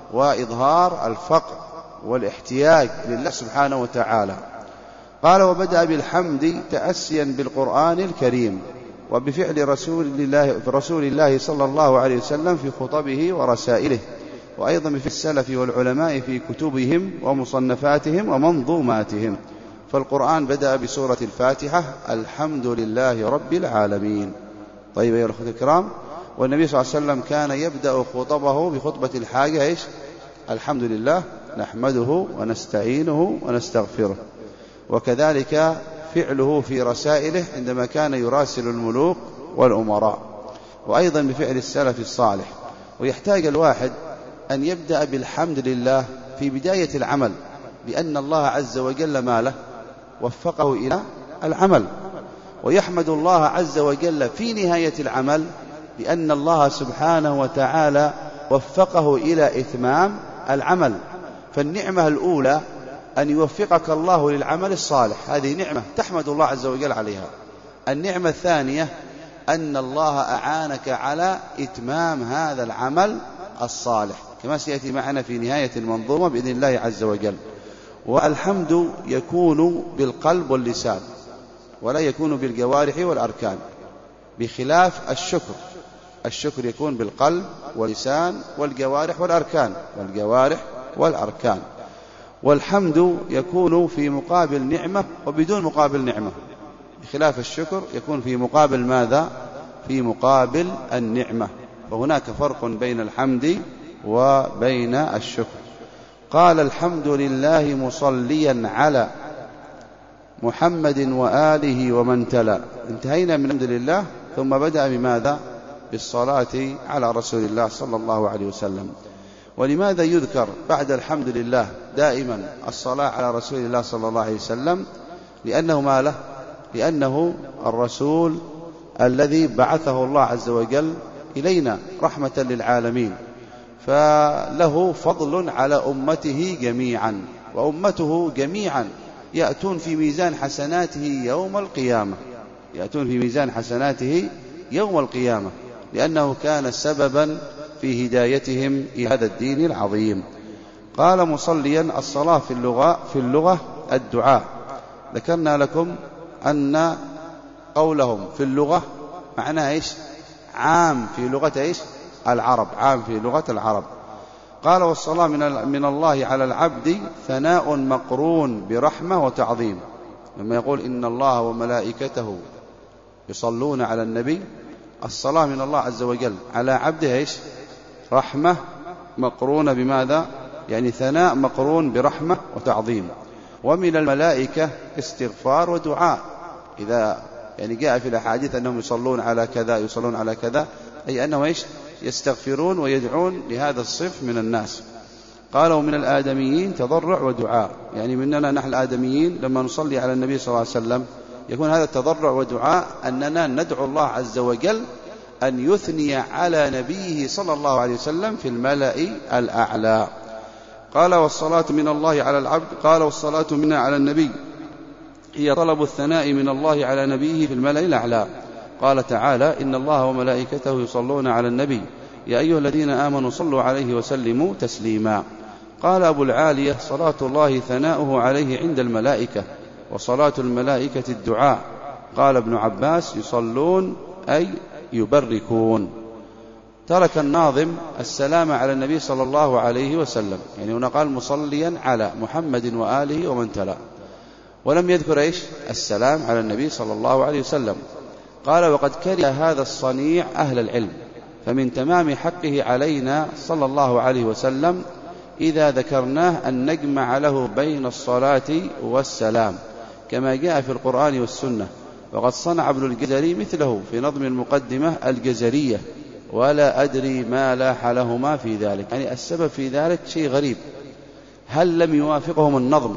وإظهار الفقر والاحتياج لله سبحانه وتعالى. قال: وبدأ بالحمد تأسيا بالقرآن الكريم وبفعل رسول الله صلى الله عليه وسلم في خطبه ورسائله، وأيضا في السلف والعلماء في كتبهم ومصنفاتهم ومنظوماتهم. فالقرآن بدأ بسورة الفاتحة: الحمد لله رب العالمين. طيب يا أخوة الكرام، والنبي صلى الله عليه وسلم كان يبدأ خطبه بخطبة الحاجة الحمد لله نحمده ونستعينه ونستغفره. وكذلك فعله في رسائله عندما كان يراسل الملوك والأمراء، وأيضا بفعل السلف الصالح. ويحتاج الواحد أن يبدأ بالحمد لله في بداية العمل، بأن الله عز وجل ما وفقه إلى العمل، ويحمد الله عز وجل في نهاية العمل بأن الله سبحانه وتعالى وفقه إلى إتمام العمل. فالنعمة الأولى أن يوفقك الله للعمل الصالح، هذه نعمة تحمد الله عز وجل عليها. النعمة الثانية أن الله أعانك على إتمام هذا العمل الصالح، كما سيأتي معنا في نهاية المنظومة بإذن الله عز وجل. والحمد يكون بالقلب واللسان ولا يكون بالجوارح والأركان، بخلاف الشكر. الشكر يكون بالقلب واللسان والجوارح والأركان. والحمد يكون في مقابل نعمة وبدون مقابل نعمة، بخلاف الشكر يكون في مقابل ماذا؟ في مقابل النعمة. فهناك فرق بين الحمد وبين الشكر. قال: الحمد لله مصليا على محمد وآله ومن تلا. انتهينا من الحمد لله، ثم بدأ بماذا؟ بالصلاة على رسول الله صلى الله عليه وسلم. ولماذا يذكر بعد الحمد لله دائما الصلاة على رسول الله صلى الله عليه وسلم؟ لأنه ما له؟ لأنه الرسول الذي بعثه الله عز وجل إلينا رحمة للعالمين، فله فضل على أمته جميعا، وأمته جميعا يأتون في ميزان حسناته يوم القيامة، لأنه كان سببا في هدايتهم إلى هذا الدين العظيم. قال مصليا: الصلاة في اللغة الدعاء. ذكرنا لكم أن قولهم في اللغة معناه إيش؟ عام في لغة إيش؟ العرب، عام في لغة العرب. قال: والصلاة من الله على العبد ثناء مقرون برحمة وتعظيم. لما يقول إن الله وملائكته يصلون على النبي، الصلاة من الله عز وجل على عبده إيش؟ رحمة مقرونة بماذا؟ يعني ثناء مقرون برحمة وتعظيم. ومن الملائكة استغفار ودعاء، إذا يعني جاء في الأحاديث أنهم يصلون على كذا، أي أنهم إيش؟ يستغفرون ويدعون لهذا الصف من الناس. قالوا: من الآدميين تضرع ودعاء، يعني مننا نحن الآدميين لما نصلي على النبي صلى الله عليه وسلم يكون هذا التضرع ودعاء، أننا ندعو الله عز وجل أن يثني على نبيه صلى الله عليه وسلم في الملأ الأعلى. قال: والصلاة من الله على العبد. قال: والصلاة منا على النبي هي طلب الثناء من الله على نبيه في الملأ الأعلى. قال تعالى: إن الله وملائكته يصلون على النبي يا أيها الذين آمنوا صلوا عليه وسلموا تسليما. قال أبو العالية: صلاة الله ثناؤه عليه عند الملائكة، وصلاة الملائكة الدعاء. قال ابن عباس: يصلون أي يبركون. ترك الناظم السلام على النبي صلى الله عليه وسلم، يعني هنا قال مصليا على محمد وآله ومن تلا، ولم يذكر إيش؟ السلام على النبي صلى الله عليه وسلم. قال: وقد كره هذا الصنيع أهل العلم، فمن تمام حقه علينا صلى الله عليه وسلم إذا ذكرناه أن نجمع له بين الصلاة والسلام كما جاء في القرآن والسنة. وقد صنع ابن الجزري مثله في نظم المقدمة الجزرية، ولا أدري ما لاح لهما في ذلك. يعني السبب في ذلك شيء غريب، هل لم يوافقهم النظم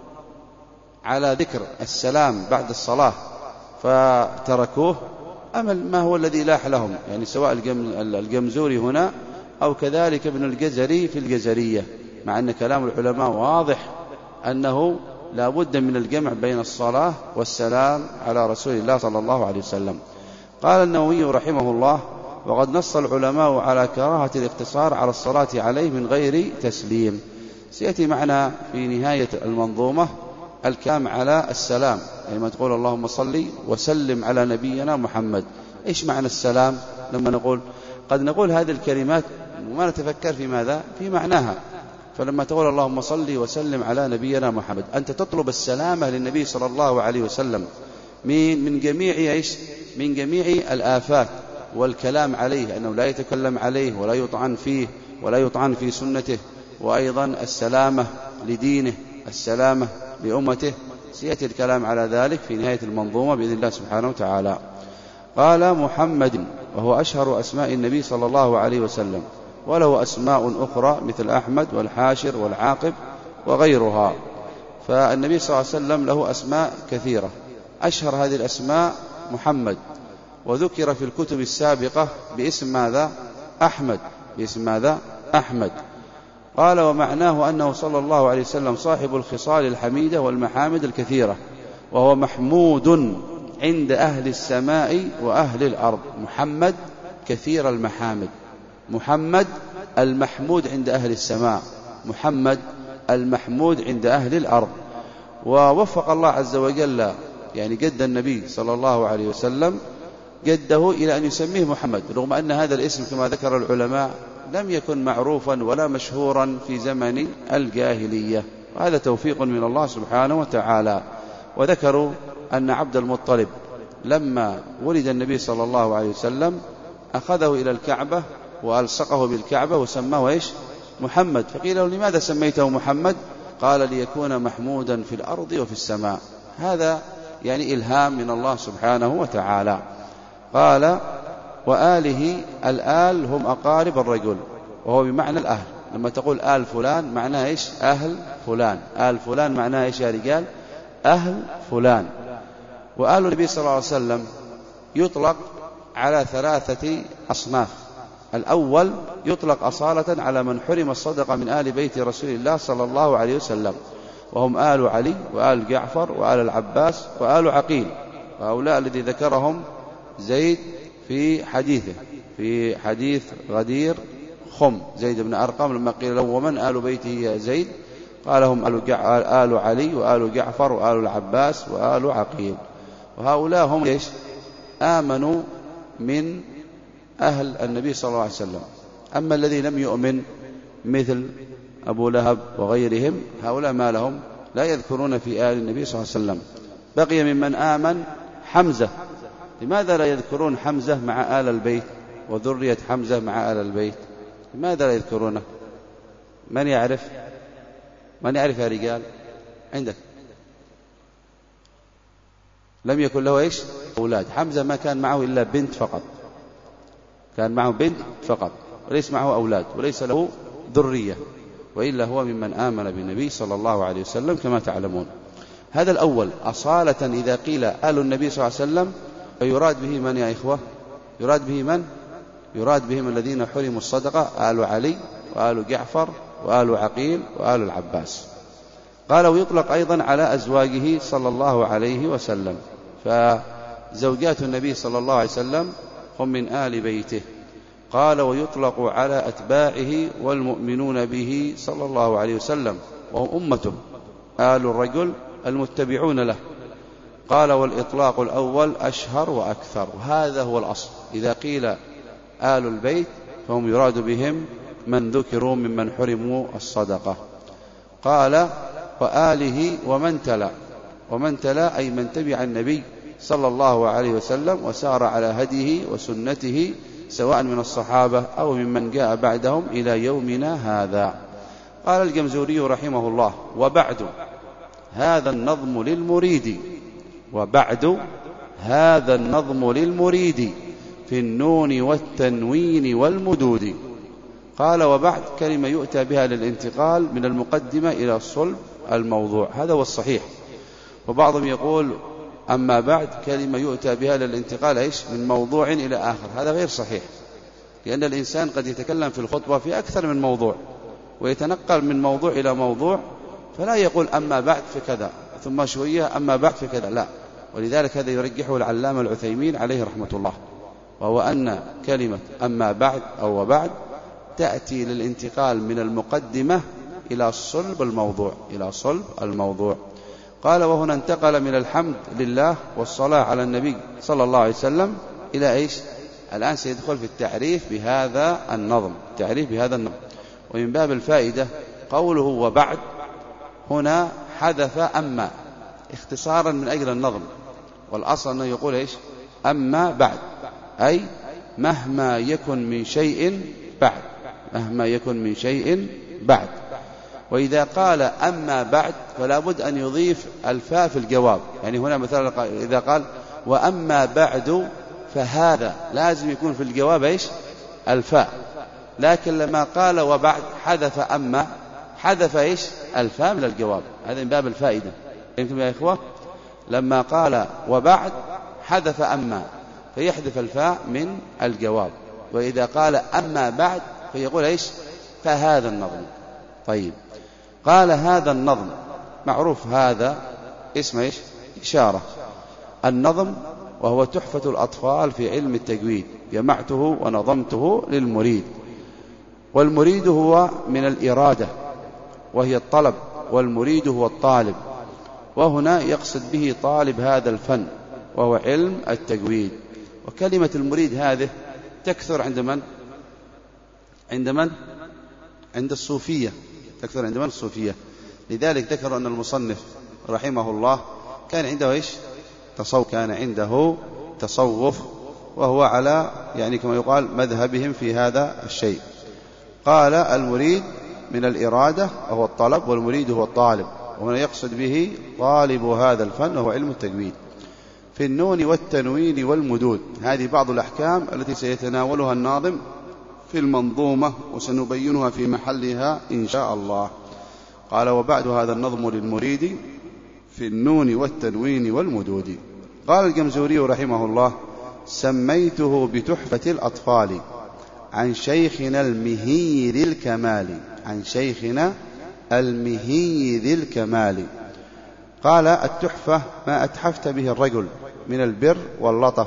على ذكر السلام بعد الصلاة فتركوه، أم ما هو الذي لاح لهم؟ يعني سواء الجمزوري هنا أو كذلك ابن الجزري في الجزرية، مع أن كلام العلماء واضح أنه لا بد من الجمع بين الصلاة والسلام على رسول الله صلى الله عليه وسلم. قال النووي رحمه الله: وقد نص العلماء على كراهة الاقتصار على الصلاة عليه من غير تسليم. سيأتي معنا في نهاية المنظومة الكلام على السلام، يعني ما تقول اللهم صل وسلم على نبينا محمد، إيش معنى السلام؟ لما نقول قد نقول هذه الكلمات وما نتفكر في ماذا؟ في معناها. فلما تقول اللهم صل وسلم على نبينا محمد، أنت تطلب السلامة للنبي صلى الله عليه وسلم من جميع إيش؟ من جميع الآفات، والكلام عليه أنه لا يتكلم عليه ولا يطعن فيه ولا يطعن في سنته، وأيضا السلامة لدينه، السلامة لأمته. سيأتي الكلام على ذلك في نهاية المنظومة بإذن الله سبحانه وتعالى. قال: محمد، وهو أشهر أسماء النبي صلى الله عليه وسلم، وله أسماء أخرى مثل أحمد والحاشر والعاقب وغيرها. فالنبي صلى الله عليه وسلم له أسماء كثيرة، أشهر هذه الأسماء محمد، وذكر في الكتب السابقة باسم ماذا؟ أحمد، باسم ماذا؟ أحمد. قال: ومعناه أنه صلى الله عليه وسلم صاحب الخصال الحميدة والمحامد الكثيرة، وهو محمود عند أهل السماء وأهل الأرض. محمد كثير المحامد، محمد المحمود عند أهل السماء، محمد المحمود عند أهل الأرض. ووفق الله عز وجل يعني جد النبي صلى الله عليه وسلم جده إلى أن يسميه محمد، رغم أن هذا الاسم كما ذكر العلماء لم يكن معروفا ولا مشهورا في زمن الجاهلية، وهذا توفيق من الله سبحانه وتعالى. وذكروا أن عبد المطلب لما ولد النبي صلى الله عليه وسلم أخذه إلى الكعبة وألصقه بالكعبة وسماه إيش؟ محمد. فقيل له لماذا سميته محمد؟ قال ليكون محمودا في الأرض وفي السماء. هذا يعني إلهام من الله سبحانه وتعالى. قال وآله، الآل هم أقارب الرجل، وهو بمعنى الأهل. لما تقول آل فلان معناه إيش؟ أهل فلان. آل فلان معناه إيش يا رجال؟ أهل فلان. وآل النبي صلى الله عليه وسلم يطلق على 3 أصناف. الأول يطلق أصالة على من حرم الصدقة من آل بيت رسول الله صلى الله عليه وسلم، وهم آل علي وآل جعفر وآل العباس وآل عقيل، وهؤلاء الذي ذكرهم زيد في حديثه، في حديث غدير خم زيد بن أرقم لما قيل له ومن آل بيته يا زيد؟ قال هم آل علي وآل جعفر وآل العباس وآل عقيل. وهؤلاء هم إيش؟ آمنوا من أهل النبي صلى الله عليه وسلم. أما الذي لم يؤمن مثل أبو لهب وغيرهم هؤلاء ما لهم، لا يذكرون في آل النبي صلى الله عليه وسلم. بقي ممن آمن حمزة. لماذا لا يذكرون حمزة مع آل البيت وذرية حمزة مع آل البيت؟ لماذا لا يذكرونه؟ من يعرف؟ من يعرف يا رجال؟ عندك؟ لم يكن له إيش؟ أولاد. حمزة ما كان معه إلا بنت فقط، كان معه بنت فقط وليس معه أولاد وليس له ذرية، وإلا هو ممن آمن بالنبي صلى الله عليه وسلم كما تعلمون. هذا الأول أصالة. إذا قيل آل النبي صلى الله عليه وسلم فيراد به من يا إخوة؟ يراد به من؟ يراد بهم الذين حرموا الصدقة، آل علي وآل جعفر وآل عقيل وآل العباس. قال ويطلق أيضا على أزواجه صلى الله عليه وسلم، فزوجات النبي صلى الله عليه وسلم هم من آل بيته. قال ويطلق على أتباعه والمؤمنون به صلى الله عليه وسلم، وهم أمته آل الرجل المتبعون له. قال والإطلاق الأول أشهر وأكثر، وهذا هو الأصل. إذا قيل آل البيت فهم يراد بهم من ذكروا ممن حرموا الصدقة. قال وآله ومن تلا. ومن تلا أي من تبع النبي صلى الله عليه وسلم وسار على هديه وسنته، سواء من الصحابة أو ممن جاء بعدهم إلى يومنا هذا. قال الجمزوري رحمه الله وبعد هذا النظم للمريد، وبعد هذا النظم للمريد في النون والتنوين والمدود. قال وبعد كلمة يؤتى بها للانتقال من المقدمة إلى صلب الموضوع، هذا هو الصحيح. وبعضهم يقول أما بعد كلمة يؤتى بها للانتقال إيش؟ من موضوع إلى آخر، هذا غير صحيح، لأن الإنسان قد يتكلم في الخطبة في أكثر من موضوع ويتنقل من موضوع إلى موضوع، فلا يقول أما بعد في كذا ثم شوية أما بعد في كذا، لا. ولذلك هذا يرجحه العلامة العثيمين عليه رحمة الله، وهو أن كلمة أما بعد أو وبعد تأتي للانتقال من المقدمة إلى صلب الموضوع، إلى صلب الموضوع. قال وهنا انتقل من الحمد لله والصلاة على النبي صلى الله عليه وسلم إلى إيش؟ الآن سيدخل في التعريف بهذا النظم، التعريف بهذا النظم. ومن باب الفائدة قوله وبعد هنا حذف أما اختصارا من أجل النظم، والأصل أنه يقول إيش؟ أما بعد، أي مهما يكن من شيء بعد، مهما يكن من شيء بعد. وإذا قال أما بعد فلا بد أن يضيف الفاء في الجواب، يعني هنا مثلا إذا قال وأما بعد فهذا لازم يكون في الجواب إيش؟ الفاء. لكن لما قال وبعد حذف أما، حذف إيش؟ الفاء من الجواب. هذا من باب الفائدة. فهمتم يا إخوة؟ لما قال وبعد حذف أما فيحذف الفاء من الجواب، وإذا قال أما بعد فيقول إيش؟ فهذا النظم. طيب، قال هذا النظم معروف، هذا اسم إيش؟ إشارة. النظم وهو تحفة الأطفال في علم التجويد، جمعته ونظمته للمريد. والمريد هو من الإرادة وهي الطلب، والمريد هو الطالب، وهنا يقصد به طالب هذا الفن وهو علم التجويد. وكلمة المريد هذه تكثر عند من؟ عند الصوفية، تكثر عند من؟ الصوفية. لذلك ذكر أن المصنف رحمه الله كان عنده إيش؟ تصوف، كان عنده تصوف، وهو على يعني كما يقال مذهبهم في هذا الشيء. قال المريد من الإرادة وهو الطلب، والمريد هو الطالب، وهنا يقصد به طالب هذا الفن وهو علم التجويد. في النون والتنوين والمدود، هذه بعض الأحكام التي سيتناولها الناظم في المنظومة وسنبينها في محلها إن شاء الله. قال: وبعد هذا النظم للمريد في النون والتنوين والمدود. قال الجمزوري رحمه الله: سميته بتحفة الأطفال عن شيخنا المهي ذي الكمال، عن شيخنا المهي ذي الكمال. قال: التحفة ما أتحفت به الرجل من البر واللطف،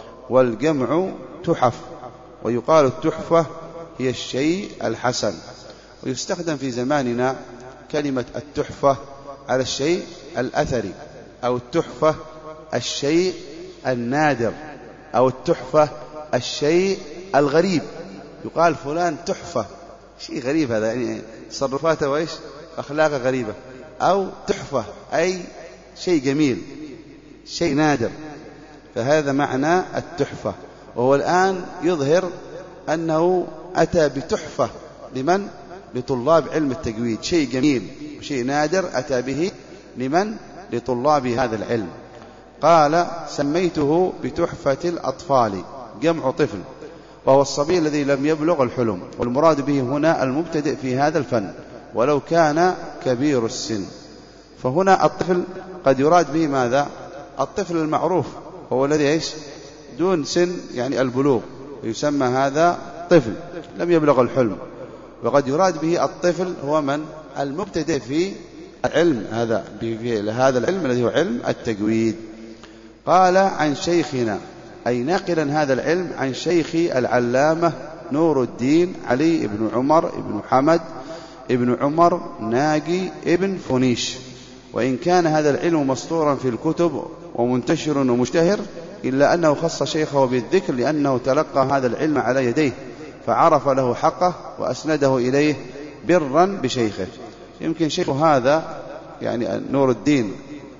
والجمع تحف، ويقال التحفة هي الشيء الحسن. ويستخدم في زماننا كلمة التحفة على الشيء الأثري، أو التحفة الشيء النادر، أو التحفة الشيء الغريب. يقال فلان تحفة، شيء غريب هذا، يعني تصرفاته وإيش أخلاقه غريبة. أو تحفة أي شيء جميل، شيء نادر، فهذا معنى التحفة. وهو الآن يظهر أنه أتى بتحفة لمن؟ لطلاب علم التجويد، شيء جميل وشيء نادر أتى به لمن؟ لطلاب هذا العلم. قال: سميته بتحفة الأطفال، جمع طفل، وهو الصبي الذي لم يبلغ الحلم، والمراد به هنا المبتدئ في هذا الفن ولو كان كبير السن. فهنا الطفل قد يراد به ماذا؟ الطفل المعروف، هو الذي إيش؟ دون سن يعني البلوغ، يسمى هذا طفل لم يبلغ الحلم. وقد يراد به الطفل هو من؟ المبتدئ في العلم هذا، هذا العلم الذي هو علم التجويد. قال: عن شيخنا، أي ناقلا هذا العلم عن شيخ العلامة نور الدين علي بن عمر بن حمد ابن عمر ناجي ابن فنيش. وإن كان هذا العلم مسطورا في الكتب ومنتشر ومشتهر، إلا أنه خص شيخه بالذكر لأنه تلقى هذا العلم على يديه، فعرف له حقه وأسنده إليه برا بشيخه. يمكن شيخ هذا يعني نور الدين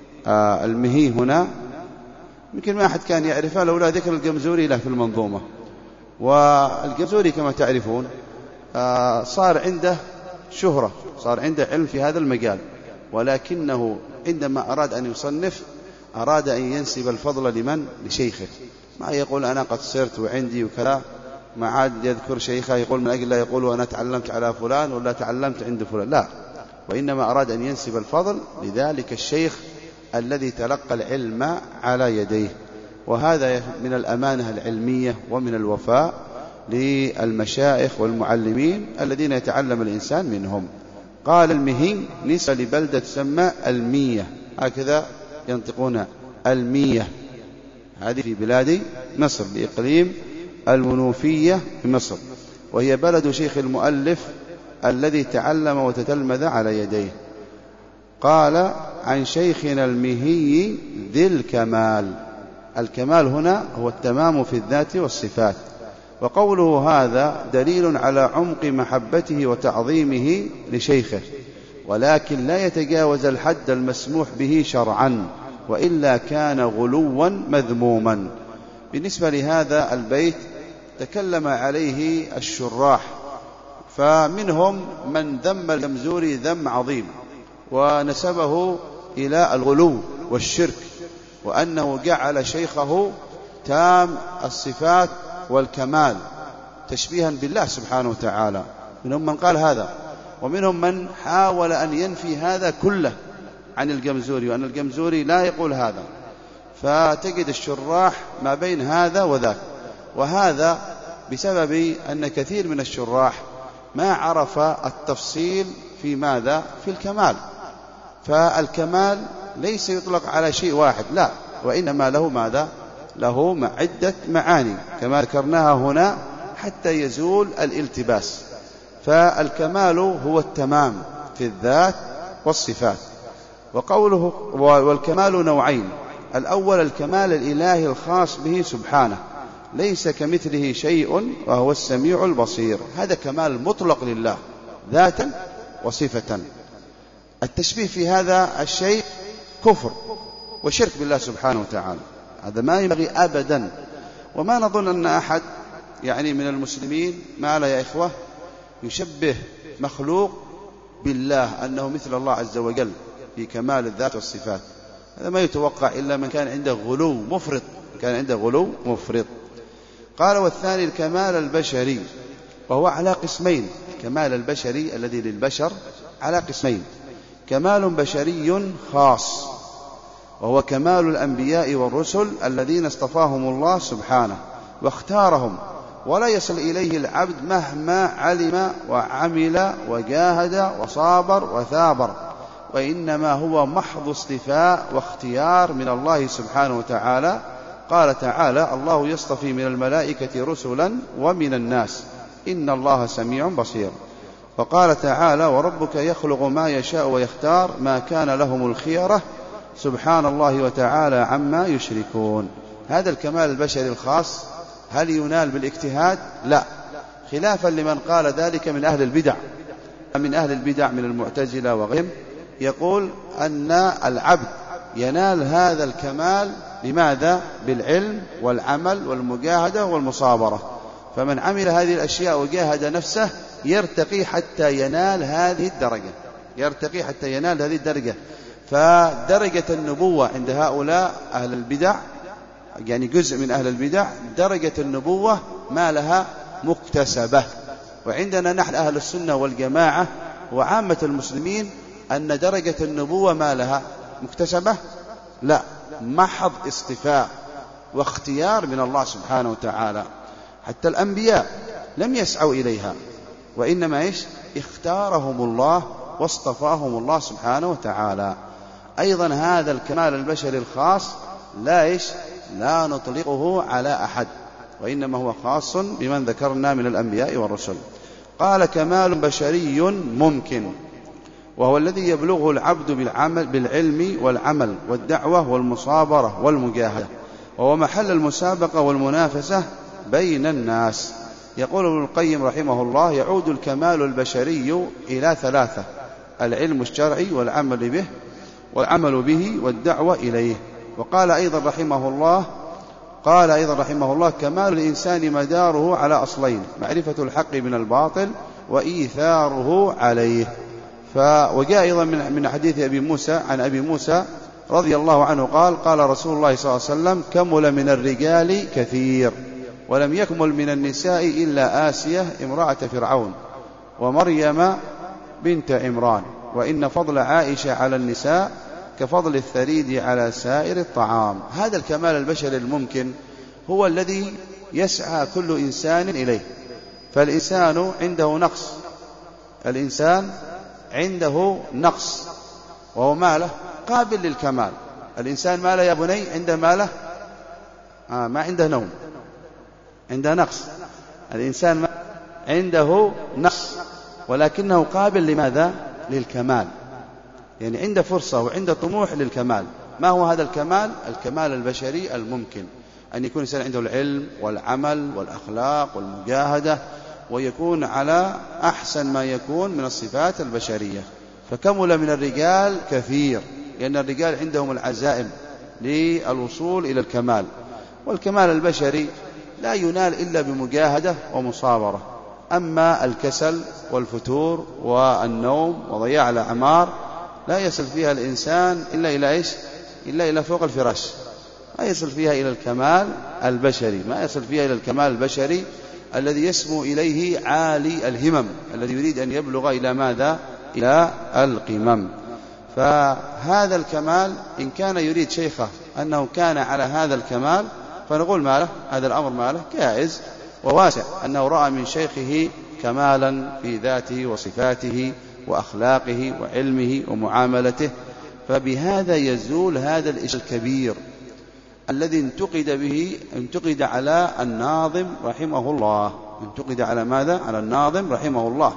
المهي هنا يمكن ما أحد كان يعرفه لولا ذكر الجمزوري له في المنظومة. والجمزوري كما تعرفون صار عنده شهرة، صار عنده علم في هذا المجال، ولكنه عندما أراد أن يصنف أراد أن ينسب الفضل لمن؟ لشيخه. ما يقول أنا قد صرت وعندي وكذا، ما عاد يذكر شيخه يقول من أجل لا يقول أنا تعلمت على فلان ولا تعلمت عند فلان، لا، وإنما أراد أن ينسب الفضل لذلك الشيخ الذي تلقى العلم على يديه. وهذا من الأمانة العلمية ومن الوفاء للمشايخ والمعلمين الذين يتعلم الإنسان منهم. قال: المهي نسبة لبلدة تسمى المية، هكذا ينطقون المية، هذه في بلاد مصر بإقليم المنوفية في مصر، وهي بلد شيخ المؤلف الذي تعلم وتتلمذ على يديه. قال: عن شيخنا المهي ذي الكمال. الكمال هنا هو التمام في الذات والصفات. وقوله هذا دليل على عمق محبته وتعظيمه لشيخه، ولكن لا يتجاوز الحد المسموح به شرعا، وإلا كان غلوا مذموما. بالنسبة لهذا البيت تكلم عليه الشراح، فمنهم من ذم الجمزوري ذم عظيم ونسبه إلى الغلو والشرك، وأنه جعل شيخه تام الصفات والكمال تشبيها بالله سبحانه وتعالى. منهم من قال هذا، ومنهم من حاول أن ينفي هذا كله عن الجمزوري، وأن الجمزوري لا يقول هذا. فتجد الشراح ما بين هذا وذاك، وهذا بسبب أن كثير من الشراح ما عرف التفصيل في ماذا؟ في الكمال. فالكمال ليس يطلق على شيء واحد، لا، وإنما له ماذا؟ له عدة معاني كما ذكرناها هنا حتى يزول الالتباس. فالكمال هو التمام في الذات والصفات. وقوله والكمال نوعين: الأول الكمال الإلهي الخاص به سبحانه، ليس كمثله شيء وهو السميع البصير، هذا كمال مطلق لله ذاتا وصفة. التشبيه في هذا الشيء كفر وشرك بالله سبحانه وتعالى، هذا ما ينبغي أبدا. وما نظن أن أحد من المسلمين ما لا يا إخوة يشبه مخلوق بالله أنه مثل الله عز وجل في كمال الذات والصفات، هذا ما يتوقع إلا من كان عنده غلو مفرط. قال: والثاني الكمال البشري، وهو على قسمين. الكمال البشري الذي للبشر على قسمين: كمال بشري خاص، وهو كمال الأنبياء والرسل الذين اصطفاهم الله سبحانه واختارهم، ولا يصل إليه العبد مهما علم وعمل وجاهد وصابر وثابر، وإنما هو محض اصطفاء واختيار من الله سبحانه وتعالى. قال تعالى: الله يصطفي من الملائكة رسلا ومن الناس إن الله سميع بصير. وقال تعالى: وربك يخلق ما يشاء ويختار ما كان لهم الخيرة سبحان الله وتعالى عما يشركون. هذا الكمال البشري الخاص هل ينال بالاجتهاد؟ لا، خلافا لمن قال ذلك من أهل البدع من المعتزلة وغيرهم، يقول أن العبد ينال هذا الكمال بماذا؟ بالعلم والعمل والمجاهدة والمصابرة. فمن عمل هذه الأشياء وجاهد نفسه يرتقي حتى ينال هذه الدرجة. فدرجة النبوة عند هؤلاء أهل البدع، جزء من أهل البدع، درجة النبوة ما لها مكتسبة. وعندنا نحن أهل السنة والجماعة وعامة المسلمين أن درجة النبوة ما لها مكتسبة، لا، محض اصطفاء واختيار من الله سبحانه وتعالى. حتى الأنبياء لم يسعوا إليها، وإنما اختارهم الله واصطفاهم الله سبحانه وتعالى. أيضا هذا الكمال البشري الخاص لا نطلقه على أحد، وإنما هو خاص بمن ذكرنا من الأنبياء والرسل. قال: كمال بشري ممكن، وهو الذي يبلغه العبد بالعلم والعمل والدعوة والمصابرة والمجاهدة، وهو محل المسابقة والمنافسة بين الناس. يقول ابن القيم رحمه الله: يعود الكمال البشري إلى ثلاثة: العلم الشرعي والعمل به والدعوة إليه. وقال أيضا رحمه الله: كمال الإنسان مداره على أصلين: معرفة الحق من الباطل وإيثاره عليه. وجاء أيضا من حديث عن أبي موسى رضي الله عنه قال رسول الله صلى الله عليه وسلم: كمل من الرجال كثير ولم يكمل من النساء إلا آسية امرأة فرعون ومريم بنت عمران، وإن فضل عائشة على النساء كفضل الثريد على سائر الطعام. هذا الكمال البشري الممكن هو الذي يسعى كل إنسان إليه. فالإنسان عنده نقص وهو ماله قابل للكمال. الإنسان ماله يا بني عنده ماله ما عنده نوم، عنده نقص. الإنسان عنده نقص ولكنه قابل لماذا؟ للكمال، عنده فرصة وعنده طموح للكمال. ما هو هذا الكمال؟ الكمال البشري الممكن أن يكون الإنسان عنده العلم والعمل والأخلاق والمجاهدة، ويكون على أحسن ما يكون من الصفات البشرية. فكمل من الرجال كثير، لأن الرجال عندهم العزائم للوصول إلى الكمال. والكمال البشري لا ينال إلا بمجاهدة ومصابرة. أما الكسل والفتور والنوم وضياع الأعمار لا يصل فيها الإنسان إلا إلى فوق الفراش، ما يصل فيها إلى الكمال البشري، الذي يسمو إليه عالي الهمم، الذي يريد أن يبلغ إلى ماذا؟ إلى القمم. فهذا الكمال إن كان يريد شيخه أنه كان على هذا الكمال فنقول ماله هذا الأمر ماله جائز وواسع، أنه رأى من شيخه كمالا في ذاته وصفاته وأخلاقه وعلمه ومعاملته. فبهذا يزول هذا الإشكال الكبير الذي انتقد على الناظم رحمه الله. انتقد على ماذا؟ على الناظم رحمه الله،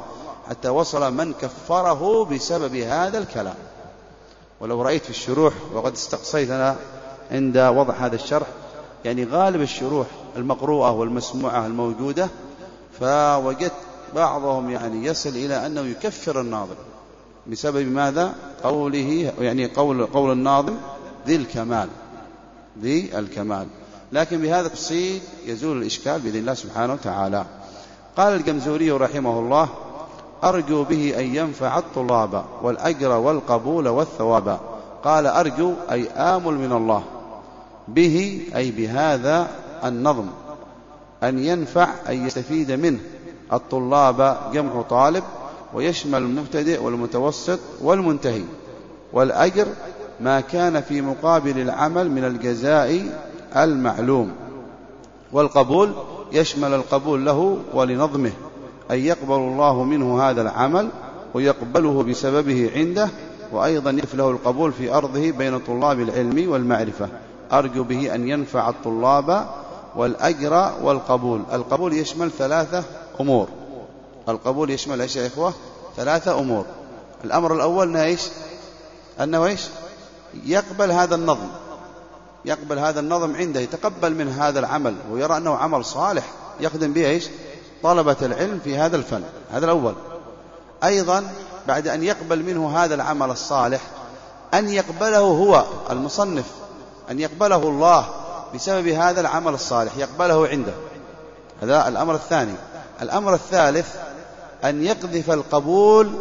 حتى وصل من كفره بسبب هذا الكلام. ولو رأيت في الشروح، وقد استقصيت أنا عند وضع هذا الشرح، يعني غالب الشروح المقروءة والمسموعة الموجودة، فوجدت بعضهم يعني يصل إلى أنه يكفر الناظم بسبب ماذا؟ قوله، يعني قول الناظم ذي الكمال. لكن بهذا التفصيل يزول الإشكال بإذن الله سبحانه وتعالى. قال الجمزوري رحمه الله: أرجو به أن ينفع الطلاب والأجر والقبول والثواب. قال أرجو أي آمل من الله، به أي بهذا النظم، أن ينفع أي يستفيد منه الطلاب، جمع طالب، ويشمل المبتدئ والمتوسط والمنتهي. والأجر ما كان في مقابل العمل من الجزاء المعلوم. والقبول يشمل القبول له ولنظمه، أن يقبل الله منه هذا العمل ويقبله بسببه عنده، وأيضا يضيف له القبول في أرضه بين طلاب العلم والمعرفة. أرجو به أن ينفع الطلاب والأجر والقبول. القبول يشمل 3 أمور. القبول يشمل إيش يا إخوة؟ 3 أمور. الأمر الأول أنه يقبل هذا النظم، يقبل هذا النظم عنده، يتقبل من هذا العمل ويرى أنه عمل صالح يخدم به طلبة العلم في هذا الفن. هذا الأول. أيضا بعد أن يقبل منه هذا العمل الصالح، أن يقبله هو المصنف، أن يقبله الله بسبب هذا العمل الصالح، يقبله عنده. هذا الأمر الثاني. الأمر الثالث أن يقذف القبول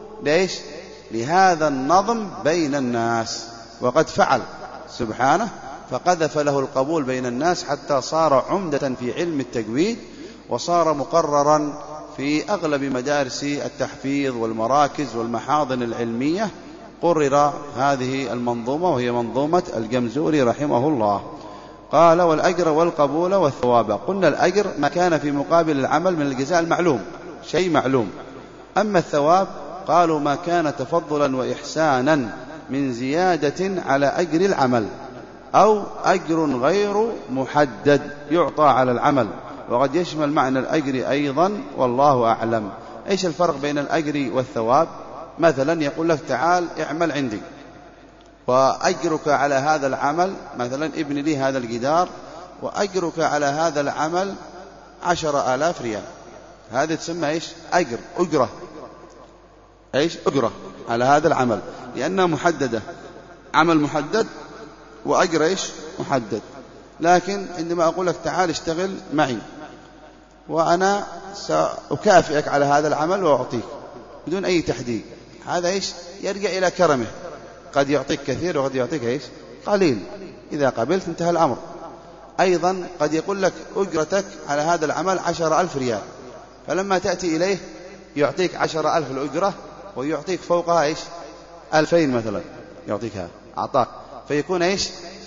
لهذا النظم بين الناس، وقد فعل سبحانه، فقذف له القبول بين الناس حتى صار عمدة في علم التجويد، وصار مقررا في أغلب مدارس التحفيظ والمراكز والمحاضن العلمية. قرر هذه المنظومة، وهي منظومة الجمزوري رحمه الله. قال: والأجر والقبول والثواب. قلنا الأجر ما كان في مقابل العمل من الجزاء المعلوم، شيء معلوم. أما الثواب قالوا ما كان تفضلا وإحسانا من زيادة على أجر العمل، أو أجر غير محدد يعطى على العمل، وقد يشمل معنى الأجر أيضا، والله أعلم. إيش الفرق بين الأجر والثواب؟ مثلا يقول لك تعال اعمل عندي، وأجرك على هذا العمل مثلا ابن لي هذا الجدار، وأجرك على هذا العمل 10,000 ريال. هذه تسمى أجر، أجرة، أجرة على هذا العمل، لأنها محددة، عمل محدد وأجر محدد. لكن عندما أقول لك تعال اشتغل معي وأنا سأكافئك على هذا العمل وأعطيك بدون أي تحديد، هذا يرجع إلى كرمه، قد يعطيك كثير وقد يعطيك قليل، إذا قبلت انتهى الأمر. أيضا قد يقول لك أجرتك على هذا العمل 10,000 ريال، فلما تأتي إليه يعطيك 10,000 الأجرة، ويعطيك فوقها 2,000 مثلا، يعطيك هذا أعطاك، فيكون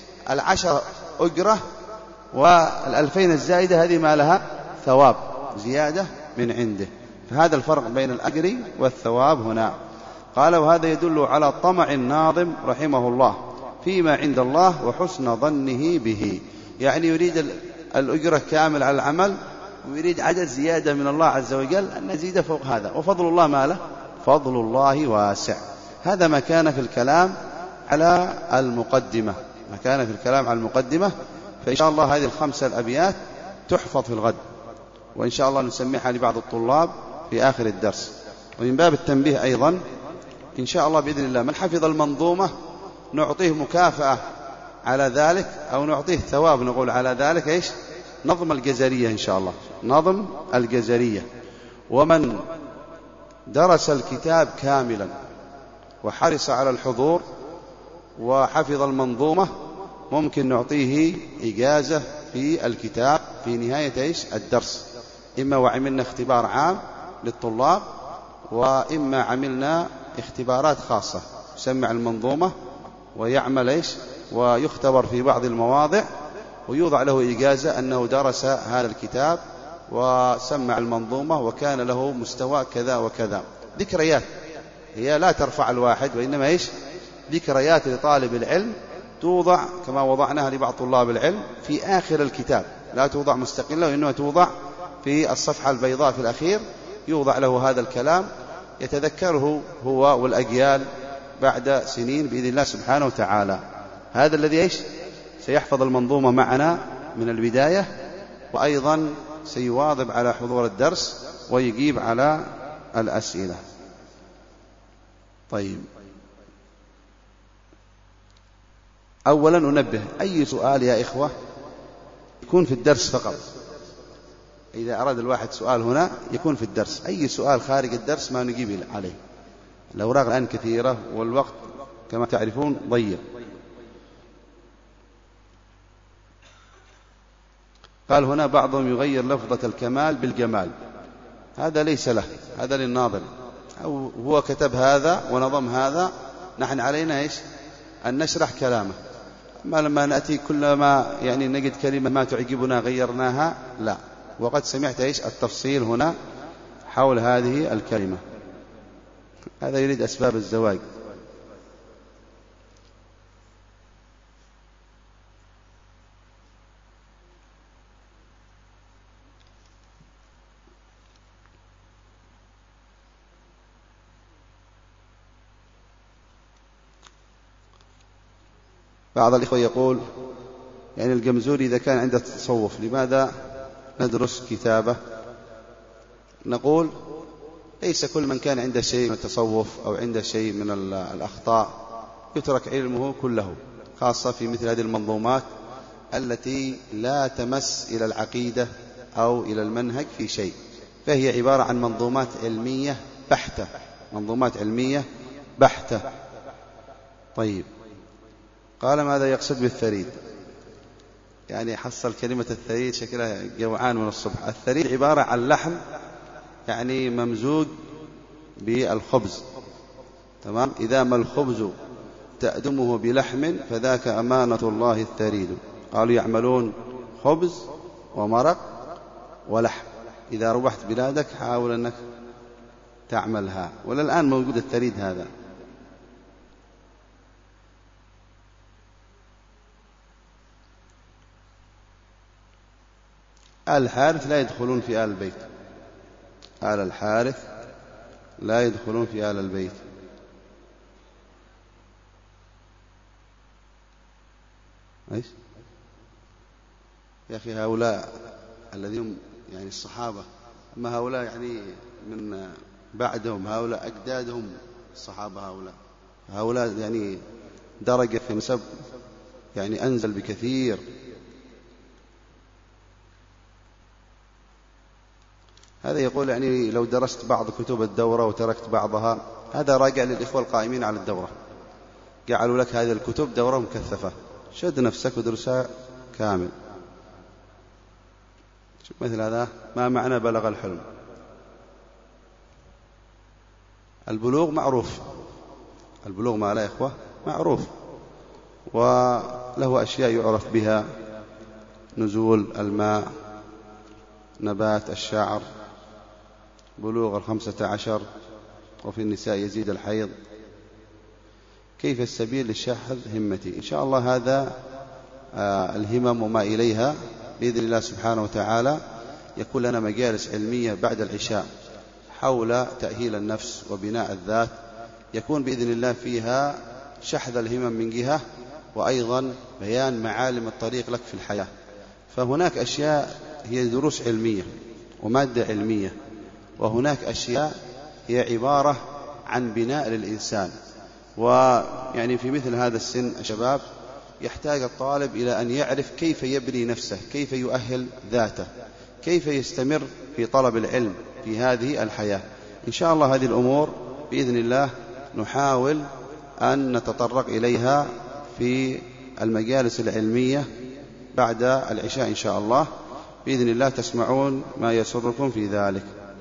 10 أجرة، وال2,000 الزائدة هذه ما لها ثواب زيادة من عنده. فهذا الفرق بين الأجر والثواب هنا. قال: وهذا يدل على طمع الناظم رحمه الله فيما عند الله وحسن ظنه به، يعني يريد الأجرة كامل على العمل، ويريد عدد زيادة من الله عز وجل أن نزيد فوق هذا، وفضل الله ما له؟ فضل الله واسع. هذا ما كان في الكلام على المقدمة، ما كان في الكلام على المقدمة. فإن شاء الله هذه ال5 الأبيات تحفظ في الغد، وإن شاء الله نسمعها لبعض الطلاب في آخر الدرس. ومن باب التنبيه أيضا إن شاء الله بإذن الله، من حفظ المنظومة نعطيه مكافأة على ذلك، أو نعطيه ثواب نقول على ذلك نظم الجزرية إن شاء الله، نظم الجزرية. ومن درس الكتاب كاملا وحرص على الحضور وحفظ المنظومة ممكن نعطيه إجازة في الكتاب في نهاية الدرس، إما وعملنا اختبار عام للطلاب، وإما عملنا اختبارات خاصة، يسمع المنظومة ويعمل ويختبر في بعض المواضع، ويوضع له إجازة أنه درس هذا الكتاب وسمع المنظومة وكان له مستوى كذا وكذا. ذكريات هي لا ترفع الواحد، وإنما ذكريات لطالب العلم توضع كما وضعناها لبعض طلاب العلم في آخر الكتاب، لا توضع مستقلة، وإنما توضع في الصفحة البيضاء في الأخير، يوضع له هذا الكلام يتذكره هو والأجيال بعد سنين بإذن الله سبحانه وتعالى. هذا الذي سيحفظ المنظومة معنا من البداية، وأيضا سيواظب على حضور الدرس ويجيب على الأسئلة. طيب، أولا ننبه: أي سؤال يا إخوة يكون في الدرس فقط. إذا أراد الواحد سؤال هنا يكون في الدرس، أي سؤال خارج الدرس ما نجيب عليه. الأوراق الآن كثيرة والوقت كما تعرفون ضيق. قال هنا بعضهم يغير لفظة الكمال بالجمال، هذا ليس له، هذا للناظر، أو هو كتب هذا ونظم هذا، نحن علينا أن نشرح كلامه. ما لما نأتي كلما نجد كلمة ما تعجبنا غيرناها، لا. وقد سمعت التفصيل هنا حول هذه الكلمة. هذا يريد أسباب الزواج. بعض الإخوة يقول الجمزوري إذا كان عنده تصوف لماذا ندرس كتابه؟ نقول ليس كل من كان عنده شيء من التصوف أو عنده شيء من الأخطاء يترك علمه كله، خاصة في مثل هذه المنظومات التي لا تمس إلى العقيدة أو إلى المنهج في شيء، فهي عبارة عن منظومات علمية بحتة، منظومات علمية بحتة. طيب، قال ماذا يقصد بالثريد؟ حصل كلمة الثريد شكلها جوعان من الصبح. الثريد عبارة عن لحم ممزوج بالخبز، تمام؟ إذا ما الخبز تأدمه بلحم فذاك أمانة الله الثريد. قالوا يعملون خبز ومرق ولحم، إذا روحت بلادك حاول أنك تعملها، ولا الآن موجود الثريد هذا. آل الحارث لا يدخلون في آل البيت، آل الحارث لا يدخلون في آل البيت. يا أخي هؤلاء الذين الصحابة، أما هؤلاء من بعدهم، هؤلاء أجدادهم الصحابة، هؤلاء درجة في نسب أنزل بكثير. هذا يقول لو درست بعض كتب الدورة وتركت بعضها، هذا راجع للإخوة القائمين على الدورة، جعلوا لك هذه الكتب دورة مكثفة، شد نفسك ودرسها كامل. شوف مثل هذا، ما معنى بلغ الحلم؟ البلوغ معروف، البلوغ ما لا إخوة معروف، وله أشياء يعرف بها: نزول الماء، نبات الشعر، بلوغ 15، وفي النساء يزيد الحيض. كيف السبيل لشحذ همتي؟ إن شاء الله هذا الهمم وما إليها بإذن الله سبحانه وتعالى يكون لنا مجالس علمية بعد العشاء حول تأهيل النفس وبناء الذات، يكون بإذن الله فيها شحذ الهمم من جهة، وأيضا بيان معالم الطريق لك في الحياة. فهناك أشياء هي دروس علمية ومادة علمية، وهناك أشياء هي عبارة عن بناء للإنسان. في مثل هذا السن الشباب يحتاج الطالب إلى أن يعرف كيف يبني نفسه، كيف يؤهل ذاته، كيف يستمر في طلب العلم في هذه الحياة. إن شاء الله هذه الأمور بإذن الله نحاول أن نتطرق إليها في المجالس العلمية بعد العشاء إن شاء الله بإذن الله، تسمعون ما يسركم في ذلك.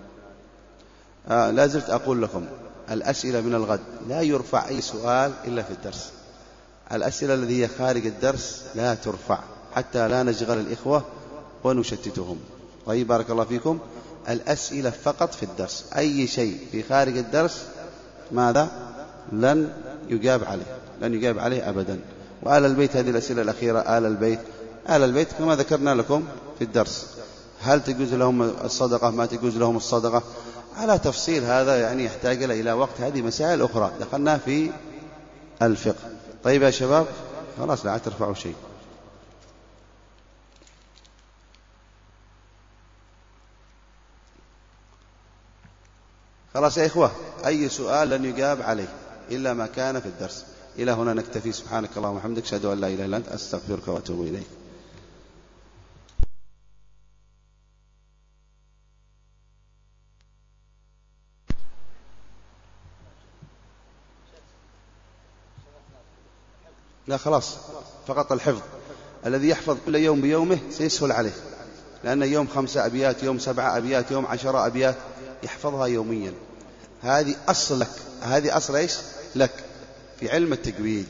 لا زلت أقول لكم الأسئلة من الغد لا يرفع أي سؤال إلا في الدرس. الأسئلة التي هي خارج الدرس لا ترفع حتى لا نشغل الإخوة ونشتتهم. طيب، بارك الله فيكم. الأسئلة فقط في الدرس، أي شيء في خارج الدرس ماذا؟ لن يجاب عليه، لن يجاب عليه أبدا. وآل البيت، هذه الأسئلة الأخيرة، آل البيت كما ذكرنا لكم في الدرس، هل تجوز لهم الصدقة، ما تجوز لهم الصدقة؟ على تفصيل هذا يعني يحتاج إلى وقت. هذه مسائل أخرى دخلنا في الفقه. طيب يا شباب خلاص لا ترفعوا شيء. خلاص يا إخوة، أي سؤال لن يجاب عليه إلا ما كان في الدرس. إلى هنا نكتفي. سبحانك اللهم وبحمدك أشهد أن لا إله إلا أنت أستغفرك وأتوب إليك. لا خلاص، فقط الحفظ. الذي يحفظ كل يوم بيومه سيسهل عليه، لأن يوم 5 أبيات، يوم 7 أبيات، يوم 10 أبيات، يحفظها يوميا. هذه أصل لك، هذه أصل إيش لك في علم التجويد.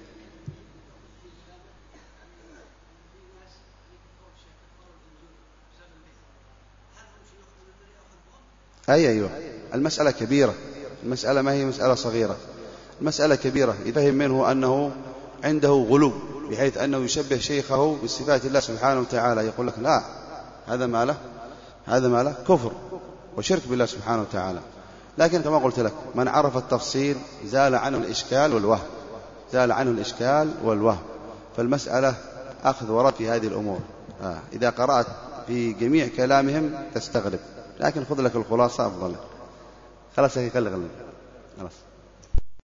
أيوة، المسألة كبيرة، المسألة ما هي مسألة صغيرة، المسألة كبيرة. إذا فهم منه أنه عنده غلو بحيث أنه يشبه شيخه بصفات الله سبحانه وتعالى، يقول لك لا، هذا ما له، هذا ما له كفر وشرك بالله سبحانه وتعالى. لكن كما قلت لك، من عرف التفصيل زال عنه الإشكال والوهم، زال عنه الإشكال والوهم. فالمسألة أخذ ورد في هذه الأمور. إذا قرأت في جميع كلامهم تستغرب، لكن خذ لك الخلاصة أفضل. خلاص يا أخي، خلي خلاص.